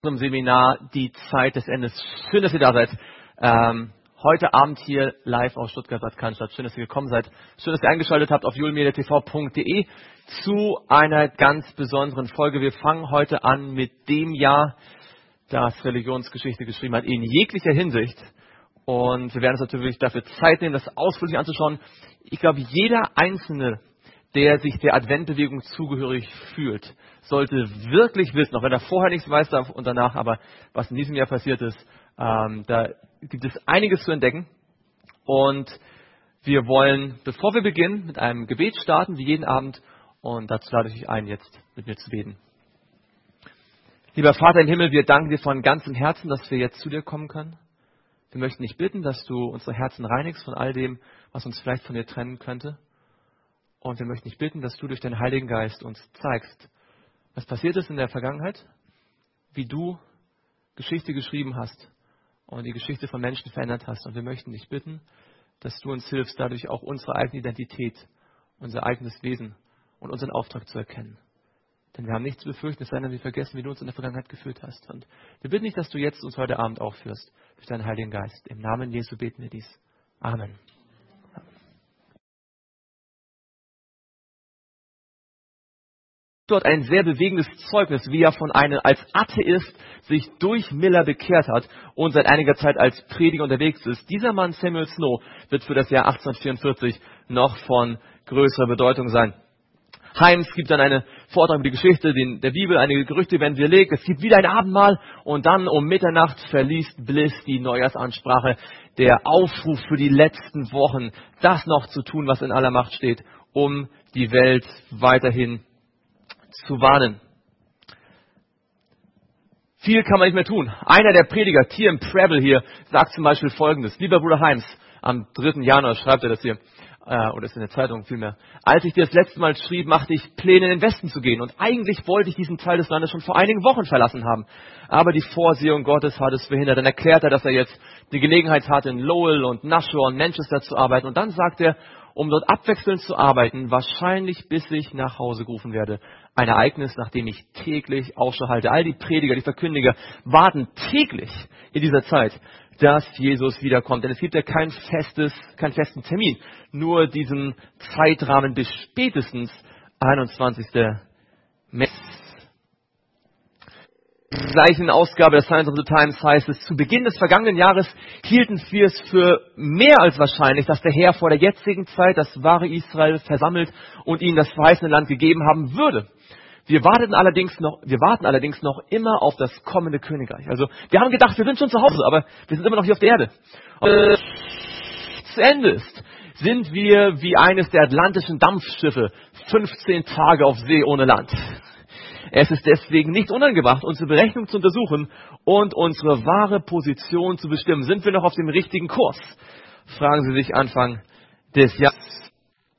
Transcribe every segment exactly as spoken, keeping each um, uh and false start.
zum Seminar Die Zeit des Endes. Schön, dass ihr da seid. Ähm, heute Abend hier live aus Stuttgart Bad Cannstatt. Schön, dass ihr gekommen seid. Schön, dass ihr eingeschaltet habt auf julmediatv punkt de zu einer ganz besonderen Folge. Wir fangen heute an mit dem Jahr, das Religionsgeschichte geschrieben hat, in jeglicher Hinsicht. Und wir werden uns natürlich dafür Zeit nehmen, das ausführlich anzuschauen. Ich glaube, jeder Einzelne, der sich der Adventbewegung zugehörig fühlt, sollte wirklich wissen, auch wenn er vorher nichts weiß und danach, aber was in diesem Jahr passiert ist, ähm, da gibt es einiges zu entdecken. Und wir wollen, bevor wir beginnen, mit einem Gebet starten, wie jeden Abend. Und dazu lade ich euch ein, jetzt mit mir zu beten. Lieber Vater im Himmel, wir danken dir von ganzem Herzen, dass wir jetzt zu dir kommen können. Wir möchten dich bitten, dass du unsere Herzen reinigst von all dem, was uns vielleicht von dir trennen könnte. Und wir möchten dich bitten, dass du durch deinen Heiligen Geist uns zeigst, was passiert ist in der Vergangenheit, wie du Geschichte geschrieben hast und die Geschichte von Menschen verändert hast. Und wir möchten dich bitten, dass du uns hilfst, dadurch auch unsere eigene Identität, unser eigenes Wesen und unseren Auftrag zu erkennen. Denn wir haben nichts zu befürchten, es sei denn, wir vergessen, wie du uns in der Vergangenheit geführt hast. Und wir bitten dich, dass du jetzt uns heute Abend auch führst, durch deinen Heiligen Geist. Im Namen Jesu beten wir dies. Amen. Dort ein sehr bewegendes Zeugnis, wie er von einem als Atheist sich durch Miller bekehrt hat und seit einiger Zeit als Prediger unterwegs ist. Dieser Mann, Samuel Snow, wird für das Jahr achtzehnhundertvierundvierzig noch von größerer Bedeutung sein. Himes gibt dann eine Vortrag über die Geschichte der Bibel, einige Gerüchte werden widerlegt, es gibt wieder ein Abendmahl und dann um Mitternacht verliest Bliss die Neujahrsansprache, der Aufruf für die letzten Wochen, das noch zu tun, was in aller Macht steht, um die Welt weiterhin zu warnen. Viel kann man nicht mehr tun. Einer der Prediger, T M Preble hier, sagt zum Beispiel Folgendes. Lieber Bruder Himes, am dritten Januar schreibt er das hier, äh, oder ist in der Zeitung vielmehr. Als ich dir das letzte Mal schrieb, machte ich Pläne, in den Westen zu gehen. Und eigentlich wollte ich diesen Teil des Landes schon vor einigen Wochen verlassen haben. Aber die Vorsehung Gottes hat es verhindert. Dann erklärt er, dass er jetzt die Gelegenheit hat, in Lowell und Nashua und Manchester zu arbeiten. Und dann sagt er, um dort abwechselnd zu arbeiten, wahrscheinlich bis ich nach Hause gerufen werde. Ein Ereignis, nach dem ich täglich Ausschau halte. All die Prediger, die Verkündiger warten täglich in dieser Zeit, dass Jesus wiederkommt. Denn es gibt ja kein festes, keinen festen Termin. Nur diesen Zeitrahmen bis spätestens einundzwanzigsten März. In der gleichen Ausgabe der Science of the Times heißt es, zu Beginn des vergangenen Jahres hielten wir es für mehr als wahrscheinlich, dass der Herr vor der jetzigen Zeit das wahre Israel versammelt und ihnen das verheißene Land gegeben haben würde. Wir warten allerdings noch, wir warten allerdings noch immer auf das kommende Königreich. Also, wir haben gedacht, wir sind schon zu Hause, aber wir sind immer noch hier auf der Erde. Und äh, zu Ende ist, sind wir wie eines der atlantischen Dampfschiffe, fünfzehn Tage auf See ohne Land. Es ist deswegen nicht unangebracht, unsere Berechnung zu untersuchen und unsere wahre Position zu bestimmen. Sind wir noch auf dem richtigen Kurs? Fragen Sie sich Anfang des Jahres.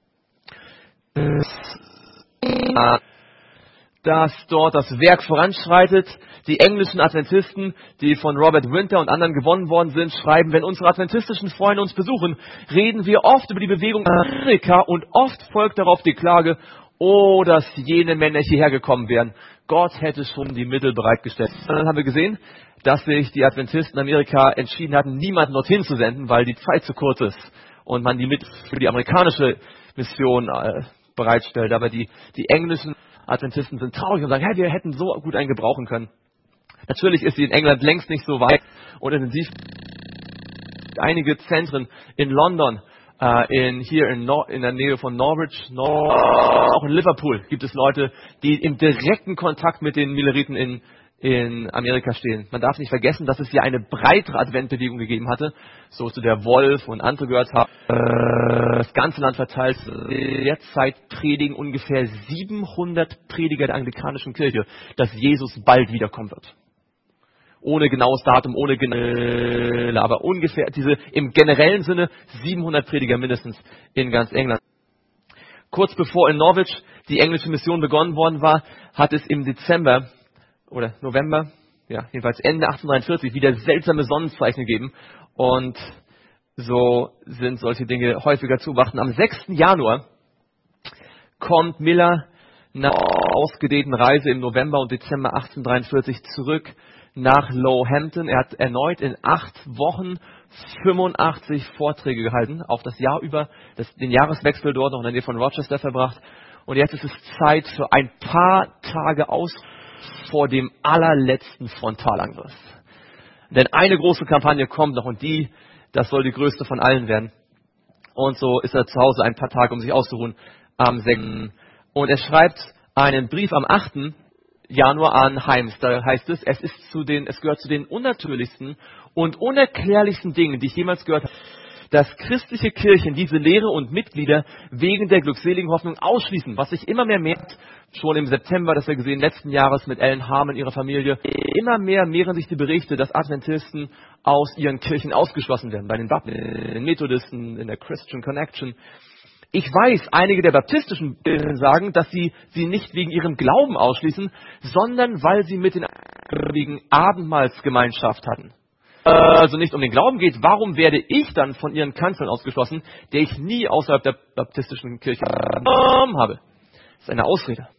Dass dort das Werk voranschreitet. Die englischen Adventisten, die von Robert Winter und anderen gewonnen worden sind, schreiben, wenn unsere adventistischen Freunde uns besuchen, reden wir oft über die Bewegung in Amerika und oft folgt darauf die Klage, oh, dass jene Männer hierher gekommen wären. Gott hätte schon die Mittel bereitgestellt. Und dann haben wir gesehen, dass sich die Adventisten in Amerika entschieden hatten, niemanden dorthin zu senden, weil die Zeit zu kurz ist und man die Mittel für die amerikanische Mission äh, bereitstellt. Aber die, die englischen Adventisten sind traurig und sagen, hey, wir hätten so gut einen gebrauchen können. Natürlich ist sie in England längst nicht so weit und intensiv. Einige Zentren in London, Uh, in, hier in, Nor- in der Nähe von Norwich, Nor- auch in Liverpool gibt es Leute, die im direkten Kontakt mit den Milleriten in, in Amerika stehen. Man darf nicht vergessen, dass es hier eine breitere Adventbewegung gegeben hatte, so zu der Wolf und andere gehört haben. Uh, das ganze Land verteilt. Derzeit predigen ungefähr siebenhundert Prediger der anglikanischen Kirche, dass Jesus bald wiederkommen wird. Ohne genaues Datum, ohne genau, aber ungefähr diese im generellen Sinne siebenhundert Prediger mindestens in ganz England. Kurz bevor in Norwich die englische Mission begonnen worden war, hat es im Dezember oder November, ja jedenfalls Ende achtzehnhundertdreiundvierzig wieder seltsame Sonnenzeichen gegeben und so sind solche Dinge häufiger zu beobachten. Am sechsten Januar kommt Miller nach einer ausgedehnten Reise im November und Dezember achtzehnhundertdreiundvierzig zurück nach Lowhampton. Er hat erneut in acht Wochen fünfundachtzig Vorträge gehalten, auch das Jahr über, das, den Jahreswechsel dort noch in der Nähe von Rochester verbracht. Und jetzt ist es Zeit für ein paar Tage aus vor dem allerletzten Frontalangriff. Denn eine große Kampagne kommt noch und die, das soll die größte von allen werden. Und so ist er zu Hause ein paar Tage, um sich auszuruhen, am sechsten Und er schreibt einen Brief am achten Januar an Heims. Da heißt es, es ist zu den, es gehört zu den unnatürlichsten und unerklärlichsten Dingen, die ich jemals gehört habe, dass christliche Kirchen diese Lehre und Mitglieder wegen der glückseligen Hoffnung ausschließen, was sich immer mehr mehrt. Schon im September, das wir gesehen, letzten Jahres mit Ellen Harmon und ihrer Familie, immer mehr mehren sich die Berichte, dass Adventisten aus ihren Kirchen ausgeschlossen werden, bei den Baptisten, den Methodisten, in der Christian Connection. Ich weiß, einige der baptistischen Kirchen sagen, dass sie sie nicht wegen ihrem Glauben ausschließen, sondern weil sie mit den wegen Abendmahlsgemeinschaft hatten. Also nicht um den Glauben geht, warum werde ich dann von ihren Kanzeln ausgeschlossen, der ich nie außerhalb der baptistischen Kirche habe? Das ist eine Ausrede.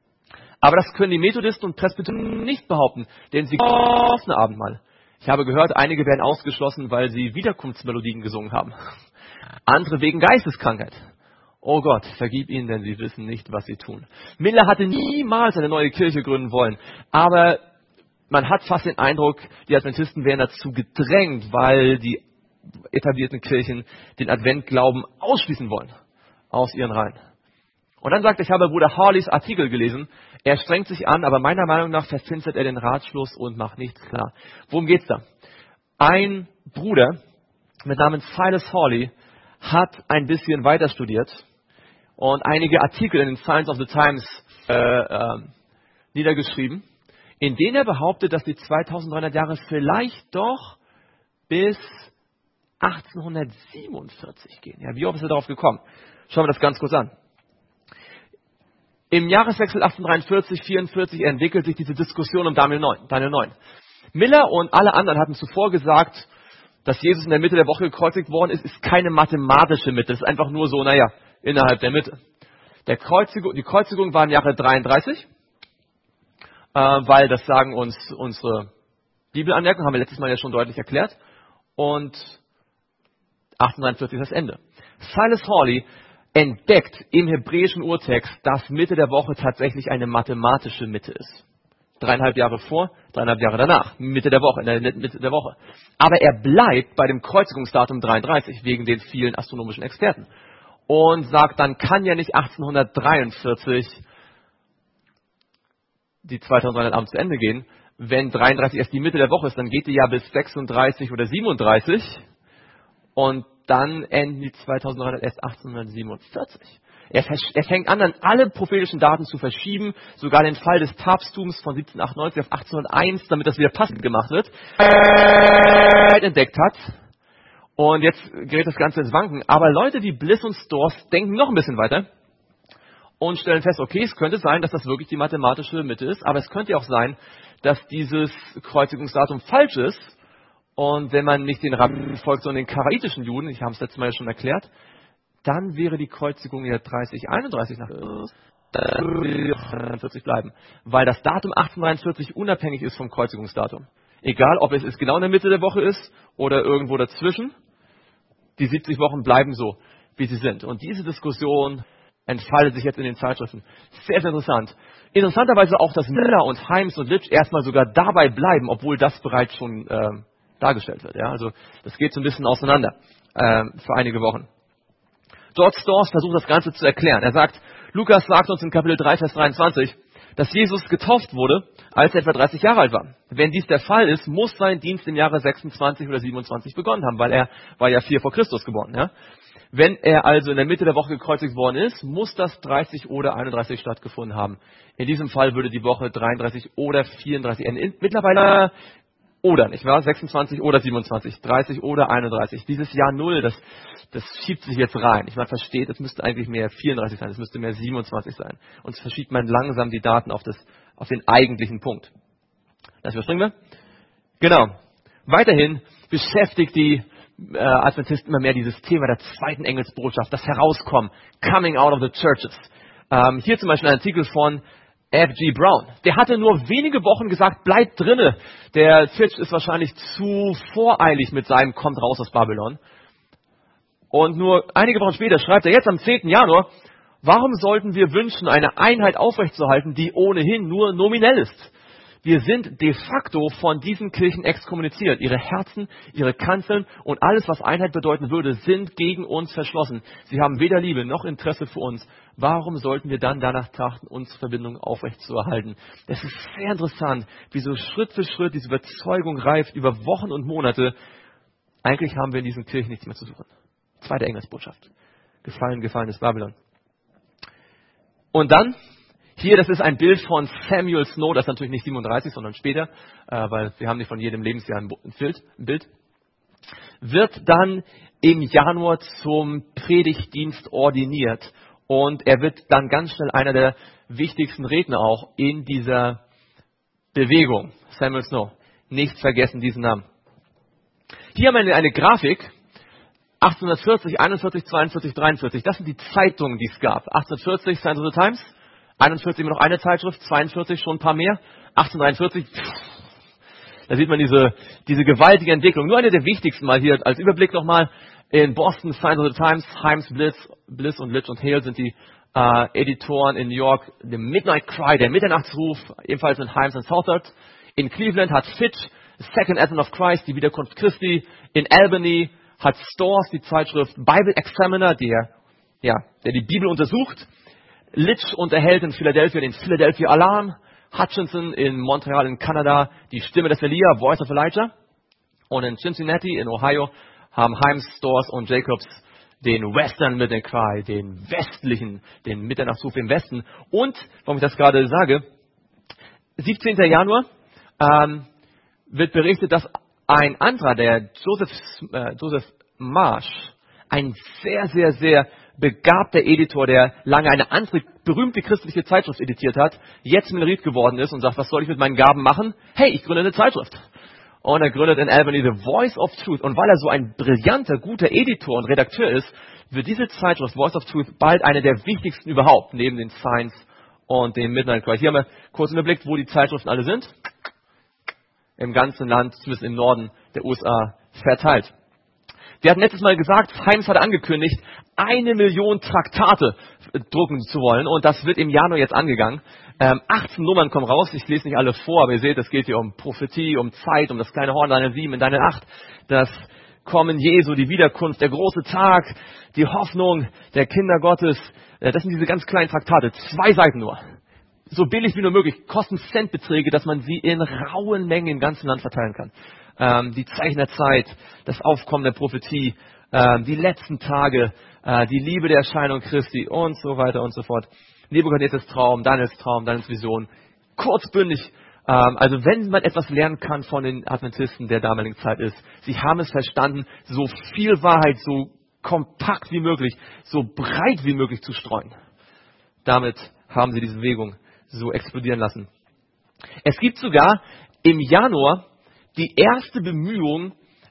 Aber das können die Methodisten und Presbyterianer nicht behaupten, denn sie offene Abendmahl. Ich habe gehört, einige werden ausgeschlossen, weil sie Wiederkunftsmelodien gesungen haben. Andere wegen Geisteskrankheit. Oh Gott, vergib ihnen, denn sie wissen nicht, was sie tun. Miller hatte niemals eine neue Kirche gründen wollen, aber man hat fast den Eindruck, die Adventisten wären dazu gedrängt, weil die etablierten Kirchen den Adventglauben ausschließen wollen aus ihren Reihen. Und dann sagt, ich habe Bruder Hawleys Artikel gelesen, er strengt sich an, aber meiner Meinung nach verfinstert er den Ratschluss und macht nichts klar. Worum geht's da? Ein Bruder mit Namen Silas Hawley hat ein bisschen weiter studiert und einige Artikel in den Science of the Times äh, äh, niedergeschrieben, in denen er behauptet, dass die zweitausenddreihundert Jahre vielleicht doch bis achtzehnhundertsiebenundvierzig gehen. Ja, wie oft ist er darauf gekommen? Schauen wir das ganz kurz an. Im Jahreswechsel achtzehnhundertdreiundvierzig vierundvierzig entwickelt sich diese Diskussion um Daniel neun. Miller und alle anderen hatten zuvor gesagt, dass Jesus in der Mitte der Woche gekreuzigt worden ist, ist keine mathematische Mitte. Das ist einfach nur so, naja, innerhalb der Mitte. Der Kreuzigung, die Kreuzigung war im Jahre dreiunddreißig, äh, weil das sagen uns unsere Bibelanmerkungen, haben wir letztes Mal ja schon deutlich erklärt. Und achtzehnhundertdreiundvierzig ist das Ende. Silas Hawley entdeckt im hebräischen Urtext, dass Mitte der Woche tatsächlich eine mathematische Mitte ist. Dreieinhalb Jahre vor, dreieinhalb Jahre danach, Mitte der Woche, in der Mitte der Woche. Aber er bleibt bei dem Kreuzigungsdatum dreiunddreißig, wegen den vielen astronomischen Experten. Und sagt, dann kann ja nicht achtzehnhundertdreiundvierzig die zweitausenddreihundert Abend zu Ende gehen. Wenn dreiunddreißig erst die Mitte der Woche ist, dann geht die ja bis sechsunddreißig oder siebenunddreißig. Und dann enden die zweitausenddreihundert erst achtzehnhundertsiebenundvierzig. Er, er fängt an, dann alle prophetischen Daten zu verschieben, sogar den Fall des Papsttums von siebzehnhundertachtundneunzig auf achtzehnhunderteins, damit das wieder passend gemacht wird, entdeckt hat. Und jetzt gerät das Ganze ins Wanken. Aber Leute wie Bliss und Storrs denken noch ein bisschen weiter und stellen fest, okay, es könnte sein, dass das wirklich die mathematische Mitte ist, aber es könnte auch sein, dass dieses Kreuzigungsdatum falsch ist. Und wenn man nicht den Rabbinen folgt, sondern den karaitischen Juden, ich habe es letztes Mal ja schon erklärt, dann wäre die Kreuzigung ja dreißig einunddreißig nach vierzig bleiben. Weil das Datum achtzehnhundertdreiundvierzig unabhängig ist vom Kreuzigungsdatum. Egal, ob es ist genau in der Mitte der Woche ist oder irgendwo dazwischen, die siebzig Wochen bleiben so, wie sie sind. Und diese Diskussion entfaltet sich jetzt in den Zeitschriften. Sehr, sehr interessant. Interessanterweise auch, dass Miller und Heims und Litsch erstmal sogar dabei bleiben, obwohl das bereits schon äh, dargestellt wird. Ja? Also das geht so ein bisschen auseinander äh, für einige Wochen. George Storrs versucht das Ganze zu erklären. Er sagt, Lukas sagt uns in Kapitel drei, Vers dreiundzwanzig, dass Jesus getauft wurde, als er etwa dreißig Jahre alt war. Wenn dies der Fall ist, muss sein Dienst im Jahre sechsundzwanzig oder siebenundzwanzig begonnen haben, weil er war ja vier vor Christus geboren. Ja? Wenn er also in der Mitte der Woche gekreuzigt worden ist, muss das dreißig oder einunddreißig stattgefunden haben. In diesem Fall würde die Woche dreiunddreißig oder vierunddreißig enden. Mittlerweile oder, nicht wahr? sechsundzwanzig oder siebenundzwanzig, dreißig oder einunddreißig. Dieses Jahr Null, das, das schiebt sich jetzt rein. Ich meine, versteht, es müsste eigentlich mehr vierunddreißig sein, es müsste mehr siebenundzwanzig sein. Und es verschiebt man langsam die Daten auf, das, auf den eigentlichen Punkt. Das überspringen wir. Genau. Weiterhin beschäftigt die äh, Adventisten immer mehr dieses Thema der zweiten Engelsbotschaft, das Herauskommen, Coming out of the Churches. Ähm, hier zum Beispiel ein Artikel von F G Brown. Der hatte nur wenige Wochen gesagt, bleibt drinne. Der Fitch ist wahrscheinlich zu voreilig mit seinem Kommt raus aus Babylon. Und nur einige Wochen später schreibt er jetzt am zehnten Januar, warum sollten wir wünschen, eine Einheit aufrechtzuerhalten, die ohnehin nur nominell ist? Wir sind de facto von diesen Kirchen exkommuniziert. Ihre Herzen, ihre Kanzeln und alles, was Einheit bedeuten würde, sind gegen uns verschlossen. Sie haben weder Liebe noch Interesse für uns. Warum sollten wir dann danach trachten, unsere Verbindung aufrechtzuerhalten? Es ist sehr interessant, wie so Schritt für Schritt diese Überzeugung reift über Wochen und Monate. Eigentlich haben wir in diesen Kirchen nichts mehr zu suchen. Zweite Engelsbotschaft. Gefallen, gefallen ist Babylon. Und dann, hier, das ist ein Bild von Samuel Snow, das ist natürlich nicht siebenunddreißig, sondern später, äh, weil wir haben nicht von jedem Lebensjahr ein Bild, ein Bild, wird dann im Januar zum Predigtdienst ordiniert und er wird dann ganz schnell einer der wichtigsten Redner auch in dieser Bewegung. Samuel Snow, nicht vergessen diesen Namen. Hier haben wir eine Grafik, achtzehnhundertvierzig, einundvierzig, zweiundvierzig, dreiundvierzig, das sind die Zeitungen, die es gab. achtzehnhundertvierzig, San Jose Times, einundvierzig immer noch eine Zeitschrift, zweiundvierzig schon ein paar mehr, achtzehnhundertdreiundvierzig, pff, da sieht man diese, diese gewaltige Entwicklung. Nur eine der wichtigsten mal hier als Überblick nochmal. In Boston, San Jose Times, Himes, Bliss, Bliss und Litch und Hale sind die äh, Editoren. In New York, The Midnight Cry, der Mitternachtsruf, ebenfalls in Himes und Southard. In Cleveland hat Fitch, Second Advent of Christ, die Wiederkunft Christi. In Albany hat Storrs die Zeitschrift Bible Examiner, der, ja, der die Bibel untersucht. Litch unterhält in Philadelphia den Philadelphia Alarm. Hutchinson in Montreal in Kanada die Stimme des Elia, Voice of Elijah. Und in Cincinnati in Ohio haben Himes, Storrs und Jacobs den Western Midnight Cry, den westlichen, den Mitternachtsruf im Westen. Und, warum ich das gerade sage, siebzehnten Januar ähm, wird berichtet, dass ein anderer, der Joseph, äh, Joseph Marsh, ein sehr, sehr, sehr begabter Editor, der lange eine andere berühmte christliche Zeitschrift editiert hat, jetzt Milleriet geworden ist und sagt, was soll ich mit meinen Gaben machen? Hey, ich gründe eine Zeitschrift. Und er gründet in Albany The Voice of Truth. Und weil er so ein brillanter, guter Editor und Redakteur ist, wird diese Zeitschrift Voice of Truth bald eine der wichtigsten überhaupt, neben den Science und dem Midnight Cry. Hier haben wir kurz überblickt, wo die Zeitschriften alle sind. Im ganzen Land, zumindest im Norden der U S A, verteilt. Wir hatten letztes Mal gesagt, Himes hat angekündigt, eine Million Traktate drucken zu wollen. Und das wird im Januar jetzt angegangen. Ähm, achtzehn Nummern kommen raus. Ich lese nicht alle vor, aber ihr seht, es geht hier um Prophetie, um Zeit, um das kleine Horn, deine sieben in deine acht. Das Kommen Jesu, die Wiederkunft, der große Tag, die Hoffnung der Kinder Gottes. Äh, das sind diese ganz kleinen Traktate. Zwei Seiten nur. So billig wie nur möglich. Kosten Centbeträge, dass man sie in rauen Mengen im ganzen Land verteilen kann. Ähm, die Zeichen der Zeit, das Aufkommen der Prophetie, ähm, die letzten Tage, äh, die Liebe der Erscheinung Christi und so weiter und so fort. Nebukadnezars Traum, Daniels Traum, Daniels Vision. Kurzbündig. Ähm, also wenn man etwas lernen kann von den Adventisten der damaligen Zeit ist, sie haben es verstanden, so viel Wahrheit, so kompakt wie möglich, so breit wie möglich zu streuen. Damit haben sie diese Bewegung so explodieren lassen. Es gibt sogar im Januar die erste Bemühung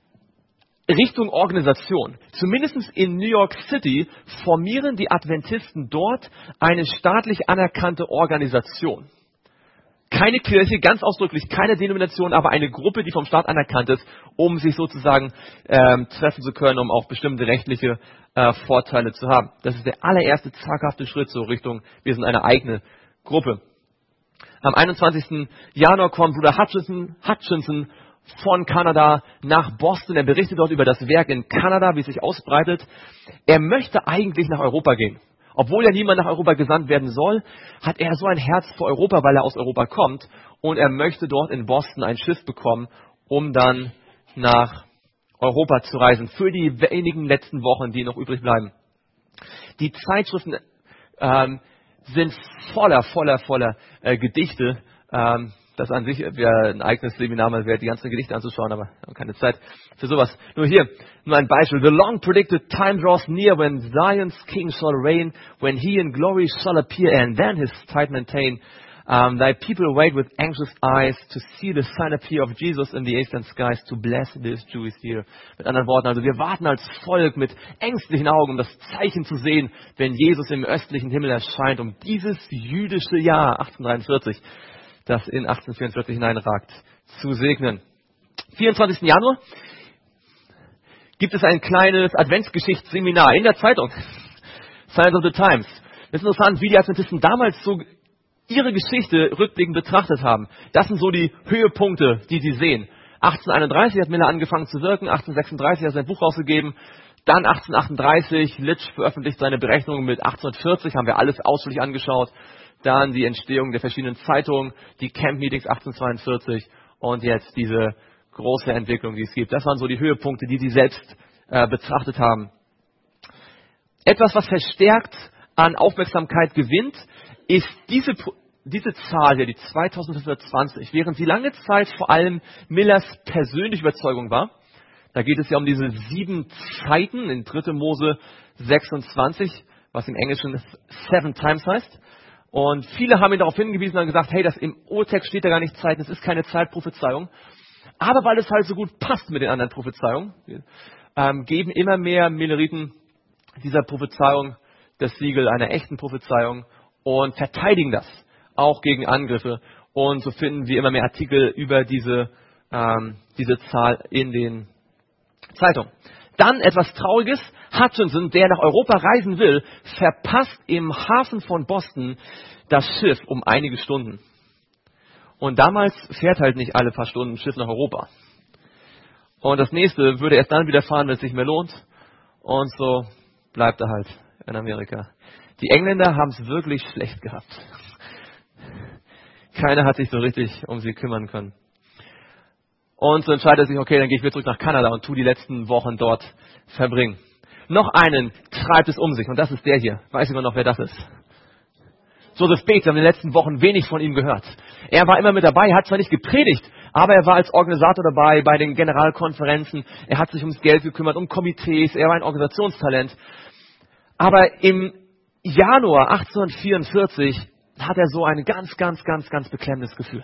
Richtung Organisation. Zumindest in New York City formieren die Adventisten dort eine staatlich anerkannte Organisation. Keine Kirche, ganz ausdrücklich keine Denomination, aber eine Gruppe, die vom Staat anerkannt ist, um sich sozusagen ähm, treffen zu können, um auch bestimmte rechtliche äh, Vorteile zu haben. Das ist der allererste zaghafte Schritt so Richtung, wir sind eine eigene Gruppe. Am einundzwanzigsten Januar kommt Bruder Hutchinson, Hutchinson von Kanada nach Boston. Er berichtet dort über das Werk in Kanada, wie es sich ausbreitet. Er möchte eigentlich nach Europa gehen. Obwohl ja niemand nach Europa gesandt werden soll, hat er so ein Herz für Europa, weil er aus Europa kommt. Und er möchte dort in Boston ein Schiff bekommen, um dann nach Europa zu reisen. Für die wenigen letzten Wochen, die noch übrig bleiben. Die Zeitschriften ähm, sind voller, voller, voller äh, Gedichte. Ähm, das an sich wäre ein eigenes Seminar, mal wäre die ganzen Gedichte anzuschauen, aber wir haben keine Zeit für sowas. Nur hier, nur ein Beispiel. The long predicted time draws near when Zion's king shall reign, when he in glory shall appear and then his tide maintain. Um, thy people wait with anxious eyes to see the sign appear of Jesus in the eastern skies to bless this Jewish year. Mit anderen Worten, also wir warten als Volk mit ängstlichen Augen, um das Zeichen zu sehen, wenn Jesus im östlichen Himmel erscheint, um dieses jüdische Jahr achtzehnhundertdreiundvierzig, das in achtzehnhundertvierundvierzig hineinragt, zu segnen. vierundzwanzigsten Januar gibt es ein kleines Adventsgeschichtsseminar in der Zeitung. Signs of the Times. Das ist interessant, wie die Adventisten damals so ihre Geschichte rückblickend betrachtet haben. Das sind so die Höhepunkte, die sie sehen. achtzehnhunderteinunddreißig hat Miller angefangen zu wirken, achtzehnhundertsechsunddreißig hat er sein Buch rausgegeben, dann achtzehnhundertachtunddreißig, Litsch veröffentlicht seine Berechnungen mit achtzehnhundertvierzig, haben wir alles ausführlich angeschaut. Dann die Entstehung der verschiedenen Zeitungen, die Camp-Meetings achtzehnhundertzweiundvierzig und jetzt diese große Entwicklung, die es gibt. Das waren so die Höhepunkte, die sie selbst äh, betrachtet haben. Etwas, was verstärkt an Aufmerksamkeit gewinnt, ist diese, diese Zahl hier, die zweitausendfünfhundertzwanzig. Während sie lange Zeit vor allem Millers persönliche Überzeugung war, da geht es ja um diese sieben Zeiten in dritte Mose sechsundzwanzig, was im Englischen Seven Times heißt. Und viele haben ihn darauf hingewiesen und gesagt, hey, das im Urtext steht da gar nicht Zeiten, es ist keine Zeitprophezeiung. Aber weil es halt so gut passt mit den anderen Prophezeiungen, ähm, geben immer mehr Milleriten dieser Prophezeiung das Siegel einer echten Prophezeiung und verteidigen das auch gegen Angriffe. Und so finden wir immer mehr Artikel über diese, ähm, diese Zahl in den Zeitungen. Dann etwas Trauriges. Hutchinson, der nach Europa reisen will, verpasst im Hafen von Boston das Schiff um einige Stunden. Und damals fährt halt nicht alle paar Stunden ein Schiff nach Europa. Und das nächste würde erst dann wieder fahren, wenn es nicht mehr lohnt. Und so bleibt er halt in Amerika. Die Engländer haben es wirklich schlecht gehabt. Keiner hat sich so richtig um sie kümmern können. Und so entscheidet er sich, okay, dann gehe ich wieder zurück nach Kanada und tue die letzten Wochen dort verbringen. Noch einen treibt es um sich und das ist der hier. Weiß jemand noch, wer das ist? Joseph Bates, wir haben in den letzten Wochen wenig von ihm gehört. Er war immer mit dabei, er hat zwar nicht gepredigt, aber er war als Organisator dabei bei den Generalkonferenzen. Er hat sich ums Geld gekümmert, um Komitees, er war ein Organisationstalent. Aber im Januar achtzehnhundertvierundvierzig hat er so ein ganz, ganz, ganz, ganz beklemmendes Gefühl.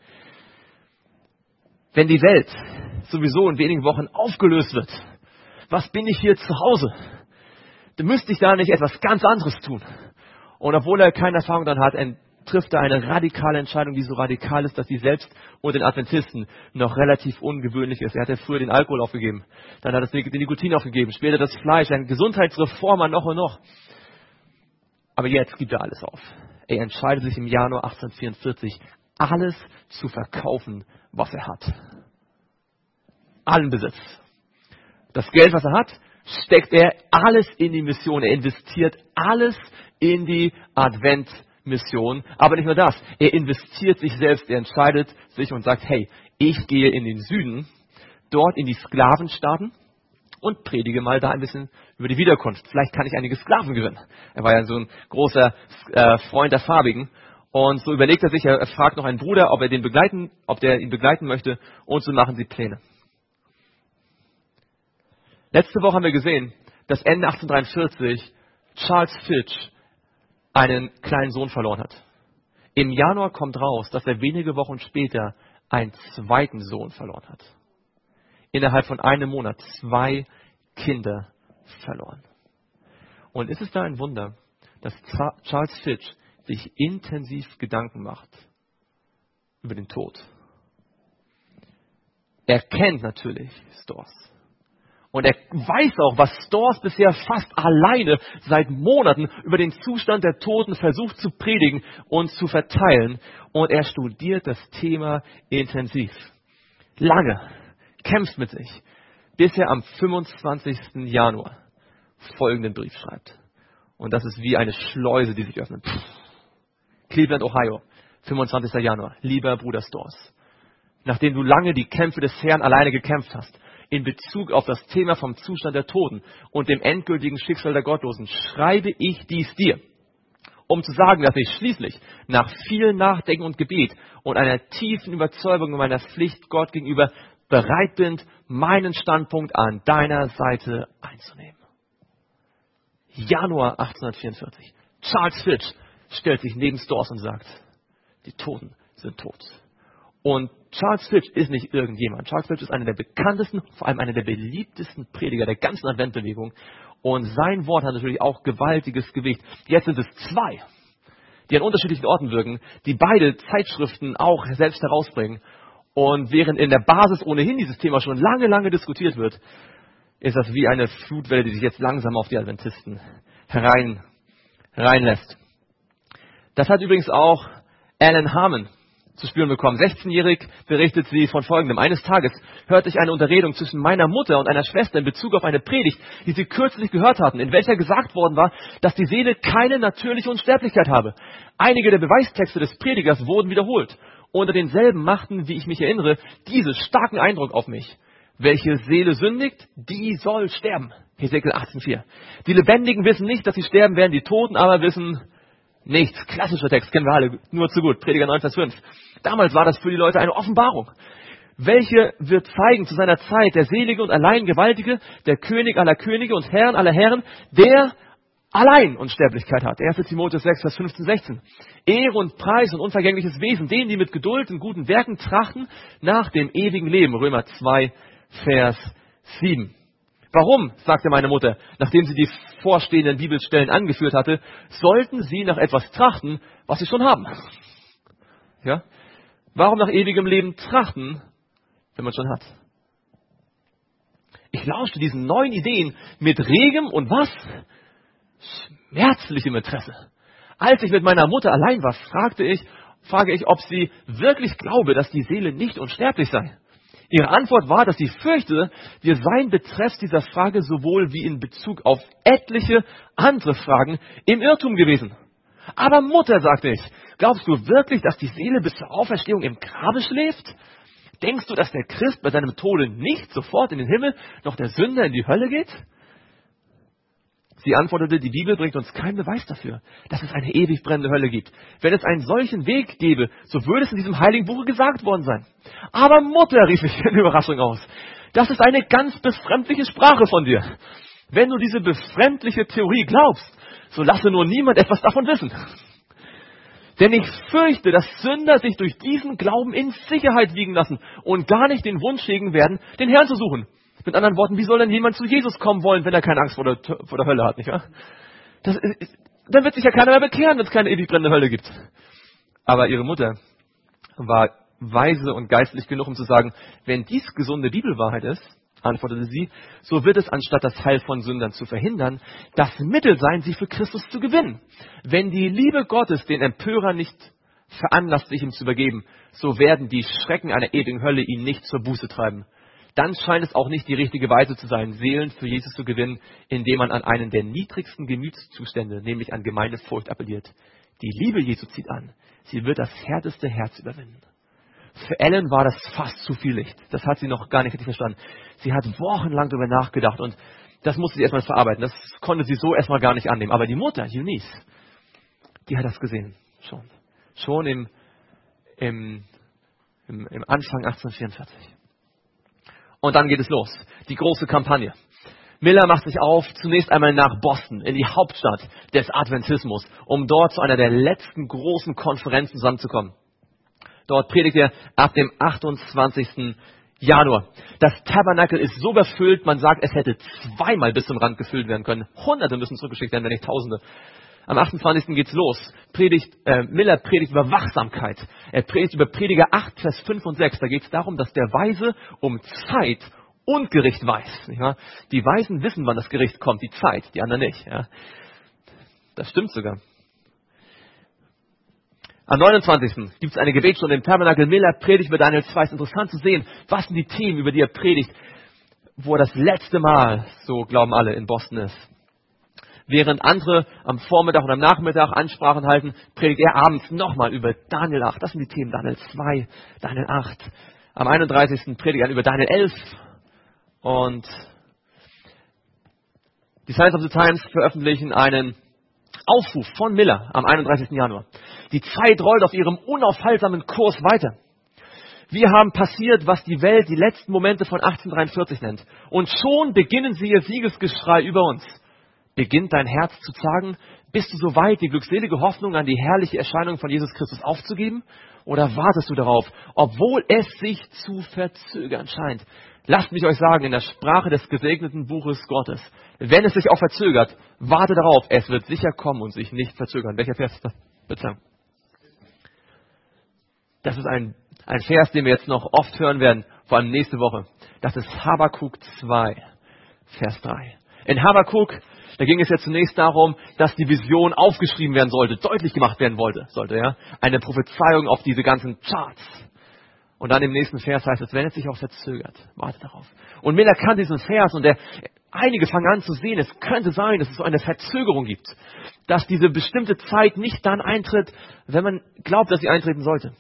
Wenn die Welt sowieso in wenigen Wochen aufgelöst wird, was bin ich hier zu Hause? Dann müsste ich da nicht etwas ganz anderes tun. Und obwohl er keine Erfahrung dann hat, trifft er eine radikale Entscheidung, die so radikal ist, dass sie selbst unter den Adventisten noch relativ ungewöhnlich ist. Er hat ja früher den Alkohol aufgegeben, dann hat er den Nikotin aufgegeben, später das Fleisch, ein Gesundheitsreformer noch und noch. Aber jetzt gibt er alles auf. Er entscheidet sich im Januar achtzehnhundertvierundvierzig, alles zu verkaufen, was er hat. Allen Besitz. Das Geld, was er hat, steckt er alles in die Mission. Er investiert alles in die Adventmission. Aber nicht nur das. Er investiert sich selbst. Er entscheidet sich und sagt, hey, ich gehe in den Süden, dort in die Sklavenstaaten und predige mal da ein bisschen über die Wiederkunft. Vielleicht kann ich einige Sklaven gewinnen. Er war ja so ein großer äh, Freund der Farbigen. Und so überlegt er sich, er fragt noch einen Bruder, ob er den begleiten, ob der ihn begleiten möchte. Und so machen sie Pläne. Letzte Woche haben wir gesehen, dass Ende achtzehnhundertdreiundvierzig Charles Fitch einen kleinen Sohn verloren hat. Im Januar kommt raus, dass er wenige Wochen später einen zweiten Sohn verloren hat. Innerhalb von einem Monat zwei Kinder verloren. Und ist es da ein Wunder, dass Charles Fitch sich intensiv Gedanken macht über den Tod? Er kennt natürlich Storrs. Und er weiß auch, was Storrs bisher fast alleine seit Monaten über den Zustand der Toten versucht zu predigen und zu verteilen. Und er studiert das Thema intensiv. Lange, kämpft mit sich, bis er am fünfundzwanzigsten Januar folgenden Brief schreibt. Und das ist wie eine Schleuse, die sich öffnet. Pff. Cleveland, Ohio, fünfundzwanzigsten Januar. Lieber Bruder Storrs, nachdem du lange die Kämpfe des Herrn alleine gekämpft hast, in Bezug auf das Thema vom Zustand der Toten und dem endgültigen Schicksal der Gottlosen, schreibe ich dies dir, um zu sagen, dass ich schließlich nach viel Nachdenken und Gebet und einer tiefen Überzeugung meiner Pflicht Gott gegenüber bereit bin, meinen Standpunkt an deiner Seite einzunehmen. Januar achtzehnhundertvierundvierzig. Charles Fitch stellt sich neben Storrs und sagt, Die Toten sind tot. Und Charles Fitch ist nicht irgendjemand. Charles Fitch ist einer der bekanntesten, vor allem einer der beliebtesten Prediger der ganzen Adventbewegung. Und sein Wort hat natürlich auch gewaltiges Gewicht. Jetzt sind es zwei, die an unterschiedlichen Orten wirken, die beide Zeitschriften auch selbst herausbringen. Und während in der Basis ohnehin dieses Thema schon lange, lange diskutiert wird, ist das wie eine Flutwelle, die sich jetzt langsam auf die Adventisten herein, hereinlässt. Das hat übrigens auch Ellen Harmon zu spüren bekommen. sechzehnjährig berichtet sie von Folgendem. Eines Tages hörte ich eine Unterredung zwischen meiner Mutter und einer Schwester in Bezug auf eine Predigt, die sie kürzlich gehört hatten, in welcher gesagt worden war, dass die Seele keine natürliche Unsterblichkeit habe. Einige der Beweistexte des Predigers wurden wiederholt. Unter denselben machten, wie ich mich erinnere, diese starken Eindruck auf mich. Welche Seele sündigt, die soll sterben. Hesekiel achtzehn vier. Die Lebendigen wissen nicht, dass sie sterben werden, die Toten aber wissen nichts. Klassischer Text, kennen wir alle nur zu gut. Prediger neun, Vers fünf. Damals war das für die Leute eine Offenbarung. Welche wird zeigen zu seiner Zeit, der Selige und allein Gewaltige, der König aller Könige und Herrn aller Herren, der allein Unsterblichkeit hat. erster Timotheus sechs, Vers fünfzehn, sechzehn. Ehre und Preis und unvergängliches Wesen, denen, die mit Geduld und guten Werken trachten, nach dem ewigen Leben. Römer zwei, Vers sieben. Warum, sagte meine Mutter, nachdem sie die vorstehenden Bibelstellen angeführt hatte, sollten sie nach etwas trachten, was sie schon haben? Ja? Warum nach ewigem Leben trachten, wenn man schon hat? Ich lauschte diesen neuen Ideen mit regem und was? Schmerzlichem Interesse. Als ich mit meiner Mutter allein war, fragte ich, frage ich, ob sie wirklich glaube, dass die Seele nicht unsterblich sei. Ihre Antwort war, dass sie fürchte, wir seien betreffs dieser Frage sowohl wie in Bezug auf etliche andere Fragen im Irrtum gewesen. Aber Mutter, sagte ich, glaubst du wirklich, dass die Seele bis zur Auferstehung im Grabe schläft? Denkst du, dass der Christ bei seinem Tode nicht sofort in den Himmel, noch der Sünder in die Hölle geht? Sie antwortete, die Bibel bringt uns keinen Beweis dafür, dass es eine ewig brennende Hölle gibt. Wenn es einen solchen Weg gäbe, so würde es in diesem heiligen Buche gesagt worden sein. Aber Mutter, rief ich in Überraschung aus, das ist eine ganz befremdliche Sprache von dir. Wenn du diese befremdliche Theorie glaubst, so lasse nur niemand etwas davon wissen. Denn ich fürchte, dass Sünder sich durch diesen Glauben in Sicherheit wiegen lassen und gar nicht den Wunsch hegen werden, den Herrn zu suchen. Mit anderen Worten, wie soll denn jemand zu Jesus kommen wollen, wenn er keine Angst vor der, vor der Hölle hat, nicht wahr? Das ist, dann wird sich ja keiner mehr bekehren, wenn es keine ewig brennende Hölle gibt. Aber ihre Mutter war weise und geistlich genug, um zu sagen, wenn dies gesunde Bibelwahrheit ist, antwortete sie, so wird es, anstatt das Heil von Sündern zu verhindern, das Mittel sein, sie für Christus zu gewinnen. Wenn die Liebe Gottes den Empörer nicht veranlasst, sich ihm zu übergeben, so werden die Schrecken einer ewigen Hölle ihn nicht zur Buße treiben. Dann scheint es auch nicht die richtige Weise zu sein, Seelen für Jesus zu gewinnen, indem man an einen der niedrigsten Gemütszustände, nämlich an gemeine Furcht, appelliert. Die Liebe Jesu zieht an. Sie wird das härteste Herz überwinden. Für Ellen war das fast zu viel Licht. Das hat sie noch gar nicht richtig verstanden. Sie hat wochenlang darüber nachgedacht und das musste sie erstmal verarbeiten. Das konnte sie so erstmal gar nicht annehmen. Aber die Mutter, Eunice, die hat das gesehen. Schon. Schon im, im, im, im Anfang achtzehnhundertvierundvierzig. Und dann geht es los. Die große Kampagne. Miller macht sich auf, zunächst einmal nach Boston, in die Hauptstadt des Adventismus, um dort zu einer der letzten großen Konferenzen zusammenzukommen. Dort predigt er ab dem achtundzwanzigsten Januar. Das Tabernakel ist so überfüllt, man sagt, es hätte zweimal bis zum Rand gefüllt werden können. Hunderte müssen zurückgeschickt werden, wenn nicht Tausende. Am achtundzwanzigsten geht's los. Predigt, äh, Miller predigt über Wachsamkeit. Er predigt über Prediger acht, Vers fünf und sechs. Da geht es darum, dass der Weise um Zeit und Gericht weiß. Nicht wahr? Die Weisen wissen, wann das Gericht kommt, die Zeit, die anderen nicht. Ja. Das stimmt sogar. Am neunundzwanzigsten gibt es eine Gebetsstunde im Tabernakel. Miller predigt über Daniel zwei. Es ist interessant zu sehen, was sind die Themen, über die er predigt, wo er das letzte Mal, so glauben alle, in Boston ist. Während andere am Vormittag und am Nachmittag Ansprachen halten, predigt er abends nochmal über Daniel acht. Das sind die Themen, Daniel zwei, Daniel acht. Am einunddreißigsten predigt er über Daniel elf. Und die Science of the Times veröffentlichen einen Aufruf von Miller am einunddreißigsten Januar. Die Zeit rollt auf ihrem unaufhaltsamen Kurs weiter. Wir haben passiert, was die Welt die letzten Momente von achtzehnhundertdreiundvierzig nennt. Und schon beginnen sie ihr Siegesgeschrei über uns. Beginnt dein Herz zu zagen, Bist du so weit, die glückselige Hoffnung an die herrliche Erscheinung von Jesus Christus aufzugeben? Oder wartest du darauf, obwohl es sich zu verzögern scheint? Lasst mich euch sagen, in der Sprache des gesegneten Buches Gottes, wenn es sich auch verzögert, warte darauf, es wird sicher kommen und sich nicht verzögern. Welcher Vers ist das? Bitte. Das ist ein, ein Vers, den wir jetzt noch oft hören werden, vor allem nächste Woche. Das ist Habakuk zwei, Vers drei. In Habakuk, da ging es ja zunächst darum, dass die Vision aufgeschrieben werden sollte, deutlich gemacht werden wollte, sollte, ja. Eine Prophezeiung auf diese ganzen Charts. Und dann im nächsten Vers heißt es, wenn es sich auch verzögert, warte darauf. Und Miller kannte diesen Vers und der, einige fangen an zu sehen, es könnte sein, dass es so eine Verzögerung gibt. Dass diese bestimmte Zeit nicht dann eintritt, wenn man glaubt, dass sie eintreten sollte.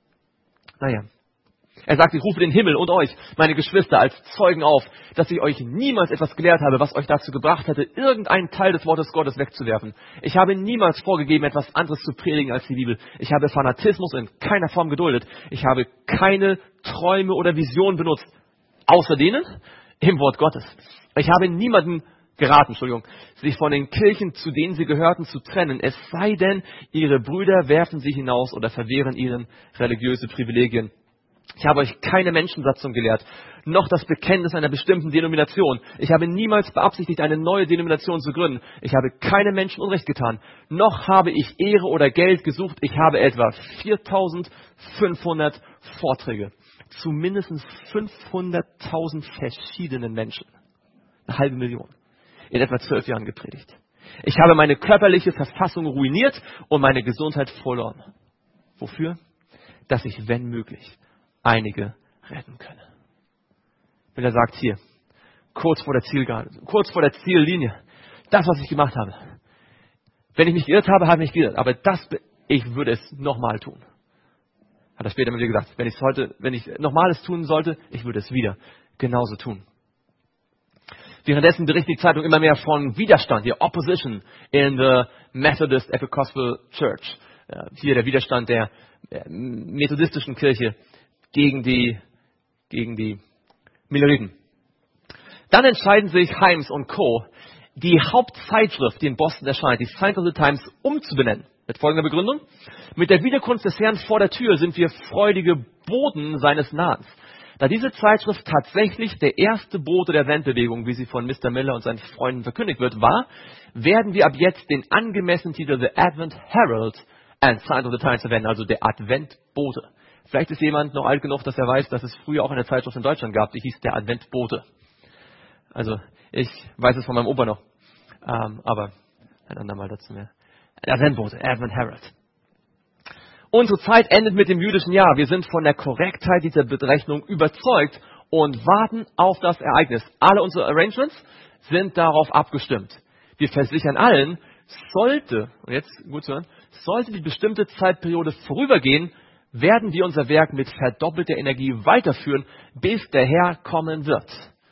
Naja. Er sagt, ich rufe den Himmel und euch, meine Geschwister, als Zeugen auf, dass ich euch niemals etwas gelehrt habe, was euch dazu gebracht hätte, irgendeinen Teil des Wortes Gottes wegzuwerfen. Ich habe niemals vorgegeben, etwas anderes zu predigen als die Bibel. Ich habe Fanatismus in keiner Form geduldet. Ich habe keine Träume oder Visionen benutzt, außer denen im Wort Gottes. Ich habe niemanden geraten, Entschuldigung, sich von den Kirchen, zu denen sie gehörten, zu trennen, es sei denn, ihre Brüder werfen sie hinaus oder verwehren ihnen religiöse Privilegien. Ich habe euch keine Menschensatzung gelehrt, noch das Bekenntnis einer bestimmten Denomination. Ich habe niemals beabsichtigt, eine neue Denomination zu gründen. Ich habe keinem Menschen Unrecht getan. Noch habe ich Ehre oder Geld gesucht. Ich habe etwa viertausendfünfhundert Vorträge zu mindestens fünfhunderttausend verschiedenen Menschen, eine halbe Million, in etwa zwölf Jahren gepredigt. Ich habe meine körperliche Verfassung ruiniert und meine Gesundheit verloren. Wofür? Dass ich, wenn möglich, einige retten könne. Wenn er sagt hier, kurz vor der Zielgerade, kurz vor der Ziellinie, das, was ich gemacht habe. Wenn ich mich geirrt habe, habe ich mich geirrt. Aber das, ich würde es nochmal tun. Hat er später mit mir gesagt, wenn ich es heute, wenn ich nochmales tun sollte, ich würde es wieder genauso tun. Währenddessen berichtet die Zeitung immer mehr von Widerstand, die Opposition in the Methodist Episcopal Church. Hier der Widerstand der methodistischen Kirche gegen die, gegen die Milleriten. Dann entscheiden sich Himes und Co., die Hauptzeitschrift, die in Boston erscheint, die Signs of the Times, umzubenennen. Mit folgender Begründung. Mit der Wiederkunft des Herrn vor der Tür sind wir freudige Boten seines Nahens. Da diese Zeitschrift tatsächlich der erste Bote der Adventbewegung, wie sie von Mister Miller und seinen Freunden verkündigt wird, war, werden wir ab jetzt den angemessenen Titel The Advent Herald and Signs of the Times verwenden, also der Adventbote. Vielleicht ist jemand noch alt genug, dass er weiß, dass es früher auch eine Zeitschrift in Deutschland gab, die hieß der Adventbote. Also ich weiß es von meinem Opa noch, ähm, aber ein andermal dazu mehr. Adventbote, Advent Herald. Unsere Zeit endet mit dem jüdischen Jahr. Wir sind von der Korrektheit dieser Berechnung überzeugt und warten auf das Ereignis. Alle unsere Arrangements sind darauf abgestimmt. Wir versichern allen, sollte, und jetzt gut zu hören, sollte die bestimmte Zeitperiode vorübergehen, werden wir unser Werk mit verdoppelter Energie weiterführen, bis der Herr kommen wird.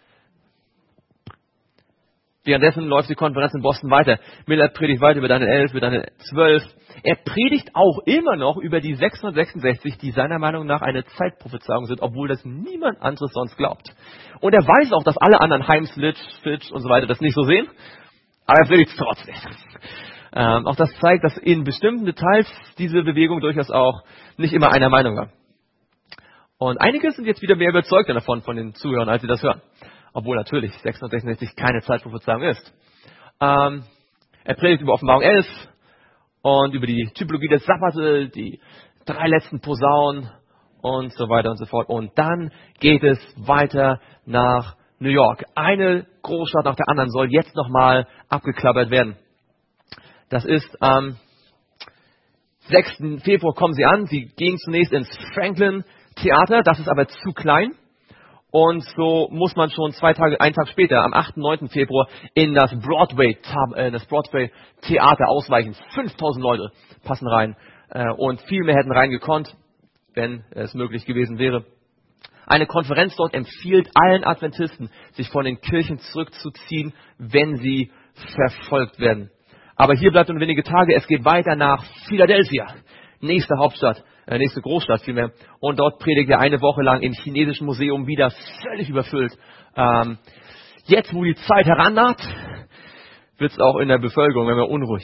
Währenddessen läuft die Konferenz in Boston weiter. Miller predigt weiter über Daniel elf, über Daniel zwölf. Er predigt auch immer noch über die sechshundertsechsundsechzig, die seiner Meinung nach eine Zeitprophezeiung sind, obwohl das niemand anderes sonst glaubt. Und er weiß auch, dass alle anderen, Himes, Litch, Fitch und so weiter, das nicht so sehen. Aber er predigt es trotzdem. Ähm, auch das zeigt, dass in bestimmten Details diese Bewegung durchaus auch nicht immer einer Meinung war. Und einige sind jetzt wieder mehr überzeugt davon, von den Zuhörern, als sie das hören. Obwohl natürlich sechshundertsechsundsechzig keine Zeitprophezeiung ist. Ähm, er predigt über Offenbarung elf und über die Typologie der Sabbate, die drei letzten Posaunen und so weiter und so fort. Und dann geht es weiter nach New York. Eine Großstadt nach der anderen soll jetzt nochmal abgeklappert werden. Das ist am sechsten Februar kommen sie an. Sie gehen zunächst ins Franklin Theater, das ist aber zu klein. Und so muss man schon zwei Tage, einen Tag später, am achten und neunten Februar, in das Broadway, äh, das Broadway Theater ausweichen. fünftausend Leute passen rein. Äh, und viel mehr hätten reingekonnt, wenn es möglich gewesen wäre. Eine Konferenz dort empfiehlt allen Adventisten, sich von den Kirchen zurückzuziehen, wenn sie verfolgt werden. Aber hier bleibt nur wenige Tage. Es geht weiter nach Philadelphia, nächste Hauptstadt. Nächste Großstadt vielmehr. Und dort predigt er eine Woche lang im chinesischen Museum wieder, völlig überfüllt. Ähm, jetzt, wo die Zeit herannaht, wird es auch in der Bevölkerung immer unruhig.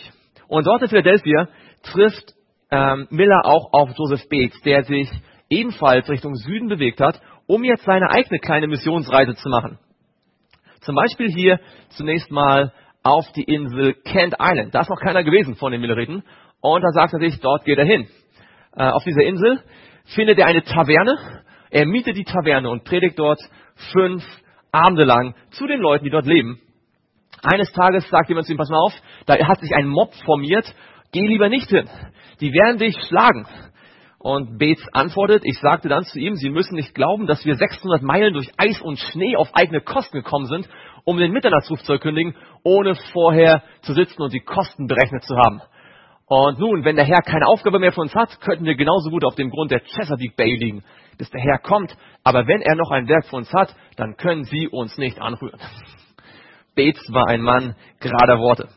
Und dort in Philadelphia trifft ähm, Miller auch auf Joseph Bates, der sich ebenfalls Richtung Süden bewegt hat, um jetzt seine eigene kleine Missionsreise zu machen. Zum Beispiel hier zunächst mal auf die Insel Kent Island. Da ist noch keiner gewesen von den Milleriten. Und da sagt er sich, dort geht er hin. Äh, auf dieser Insel findet er eine Taverne. Er mietet die Taverne und predigt dort fünf Abende lang zu den Leuten, die dort leben. Eines Tages sagt jemand zu ihm, pass mal auf, da hat sich ein Mob formiert, geh lieber nicht hin. Die werden dich schlagen. Und Bates antwortet, ich sagte dann zu ihm, Sie müssen nicht glauben, dass wir sechshundert Meilen durch Eis und Schnee auf eigene Kosten gekommen sind, um den Mitternachtsruf zu erkündigen, ohne vorher zu sitzen und die Kosten berechnet zu haben. Und nun, wenn der Herr keine Aufgabe mehr für uns hat, könnten wir genauso gut auf dem Grund der Chesapeake Bay liegen, bis der Herr kommt. Aber wenn er noch ein Werk für uns hat, dann können Sie uns nicht anrühren. Bates war ein Mann gerader Worte.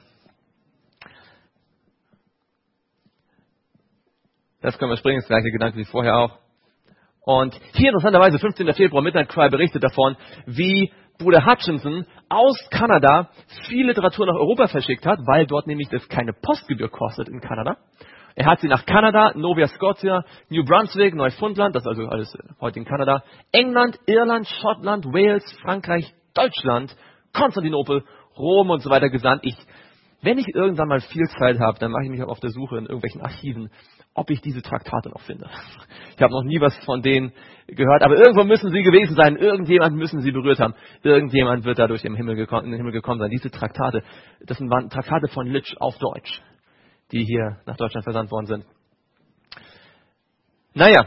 Das können wir springen, das gleiche Gedanke wie vorher auch. Und hier interessanterweise, fünfzehnten Februar, Midnight Cry berichtet davon, wie Bruder Hutchinson aus Kanada viel Literatur nach Europa verschickt hat, weil dort nämlich das keine Postgebühr kostet in Kanada. Er hat sie nach Kanada, Nova Scotia, New Brunswick, Neufundland, das ist also alles heute in Kanada, England, Irland, Schottland, Wales, Frankreich, Deutschland, Konstantinopel, Rom und so weiter gesandt. Ich, wenn ich irgendwann mal viel Zeit habe, dann mache ich mich auch auf der Suche in irgendwelchen Archiven, ob ich diese Traktate noch finde. Ich habe noch nie was von denen gehört, aber irgendwo müssen sie gewesen sein, irgendjemand müssen sie berührt haben, irgendjemand wird dadurch im Himmel gekommen, in den Himmel gekommen sein. Diese Traktate, das sind Traktate von Litsch auf Deutsch, die hier nach Deutschland versandt worden sind. Naja,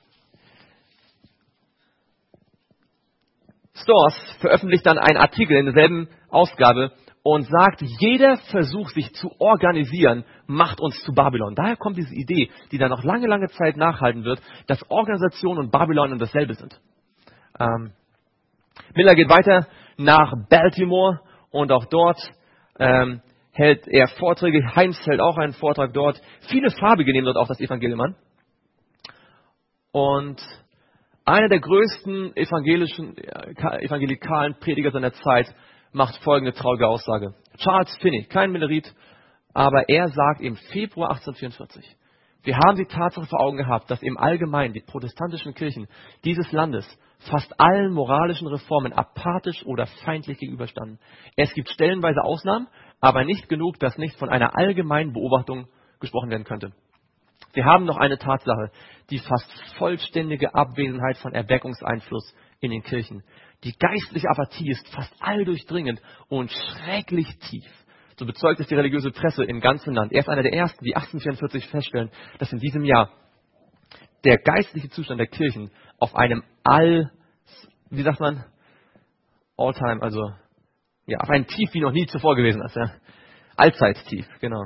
Storrs veröffentlicht dann einen Artikel in derselben Ausgabe und sagt, jeder Versuch, sich zu organisieren, macht uns zu Babylon. Daher kommt diese Idee, die dann noch lange, lange Zeit nachhalten wird, dass Organisation und Babylon dasselbe sind. Ähm, Miller geht weiter nach Baltimore und auch dort ähm, hält er Vorträge. Himes hält auch einen Vortrag dort. Viele Farbige nehmen dort auch das Evangelium an. Und einer der größten evangelischen, evangelikalen Prediger seiner Zeit macht folgende traurige Aussage. Charles Finney, kein Millerit, aber er sagt im Februar achtzehnhundertvierundvierzig, wir haben die Tatsache vor Augen gehabt, dass im Allgemeinen die protestantischen Kirchen dieses Landes fast allen moralischen Reformen apathisch oder feindlich gegenüberstanden. Es gibt stellenweise Ausnahmen, aber nicht genug, dass nicht von einer allgemeinen Beobachtung gesprochen werden könnte. Wir haben noch eine Tatsache, die fast vollständige Abwesenheit von Erweckungseinfluss in den Kirchen. Die geistliche Apathie ist fast alldurchdringend und schrecklich tief. So bezeugt es die religiöse Presse im ganzen Land. Er ist einer der ersten, die achtzehnhundertvierundvierzig feststellen, dass in diesem Jahr der geistliche Zustand der Kirchen auf einem All, wie sagt man, All-Time, also ja, auf einem Tief wie noch nie zuvor gewesen ist. Ja. Allzeit-Tief, genau.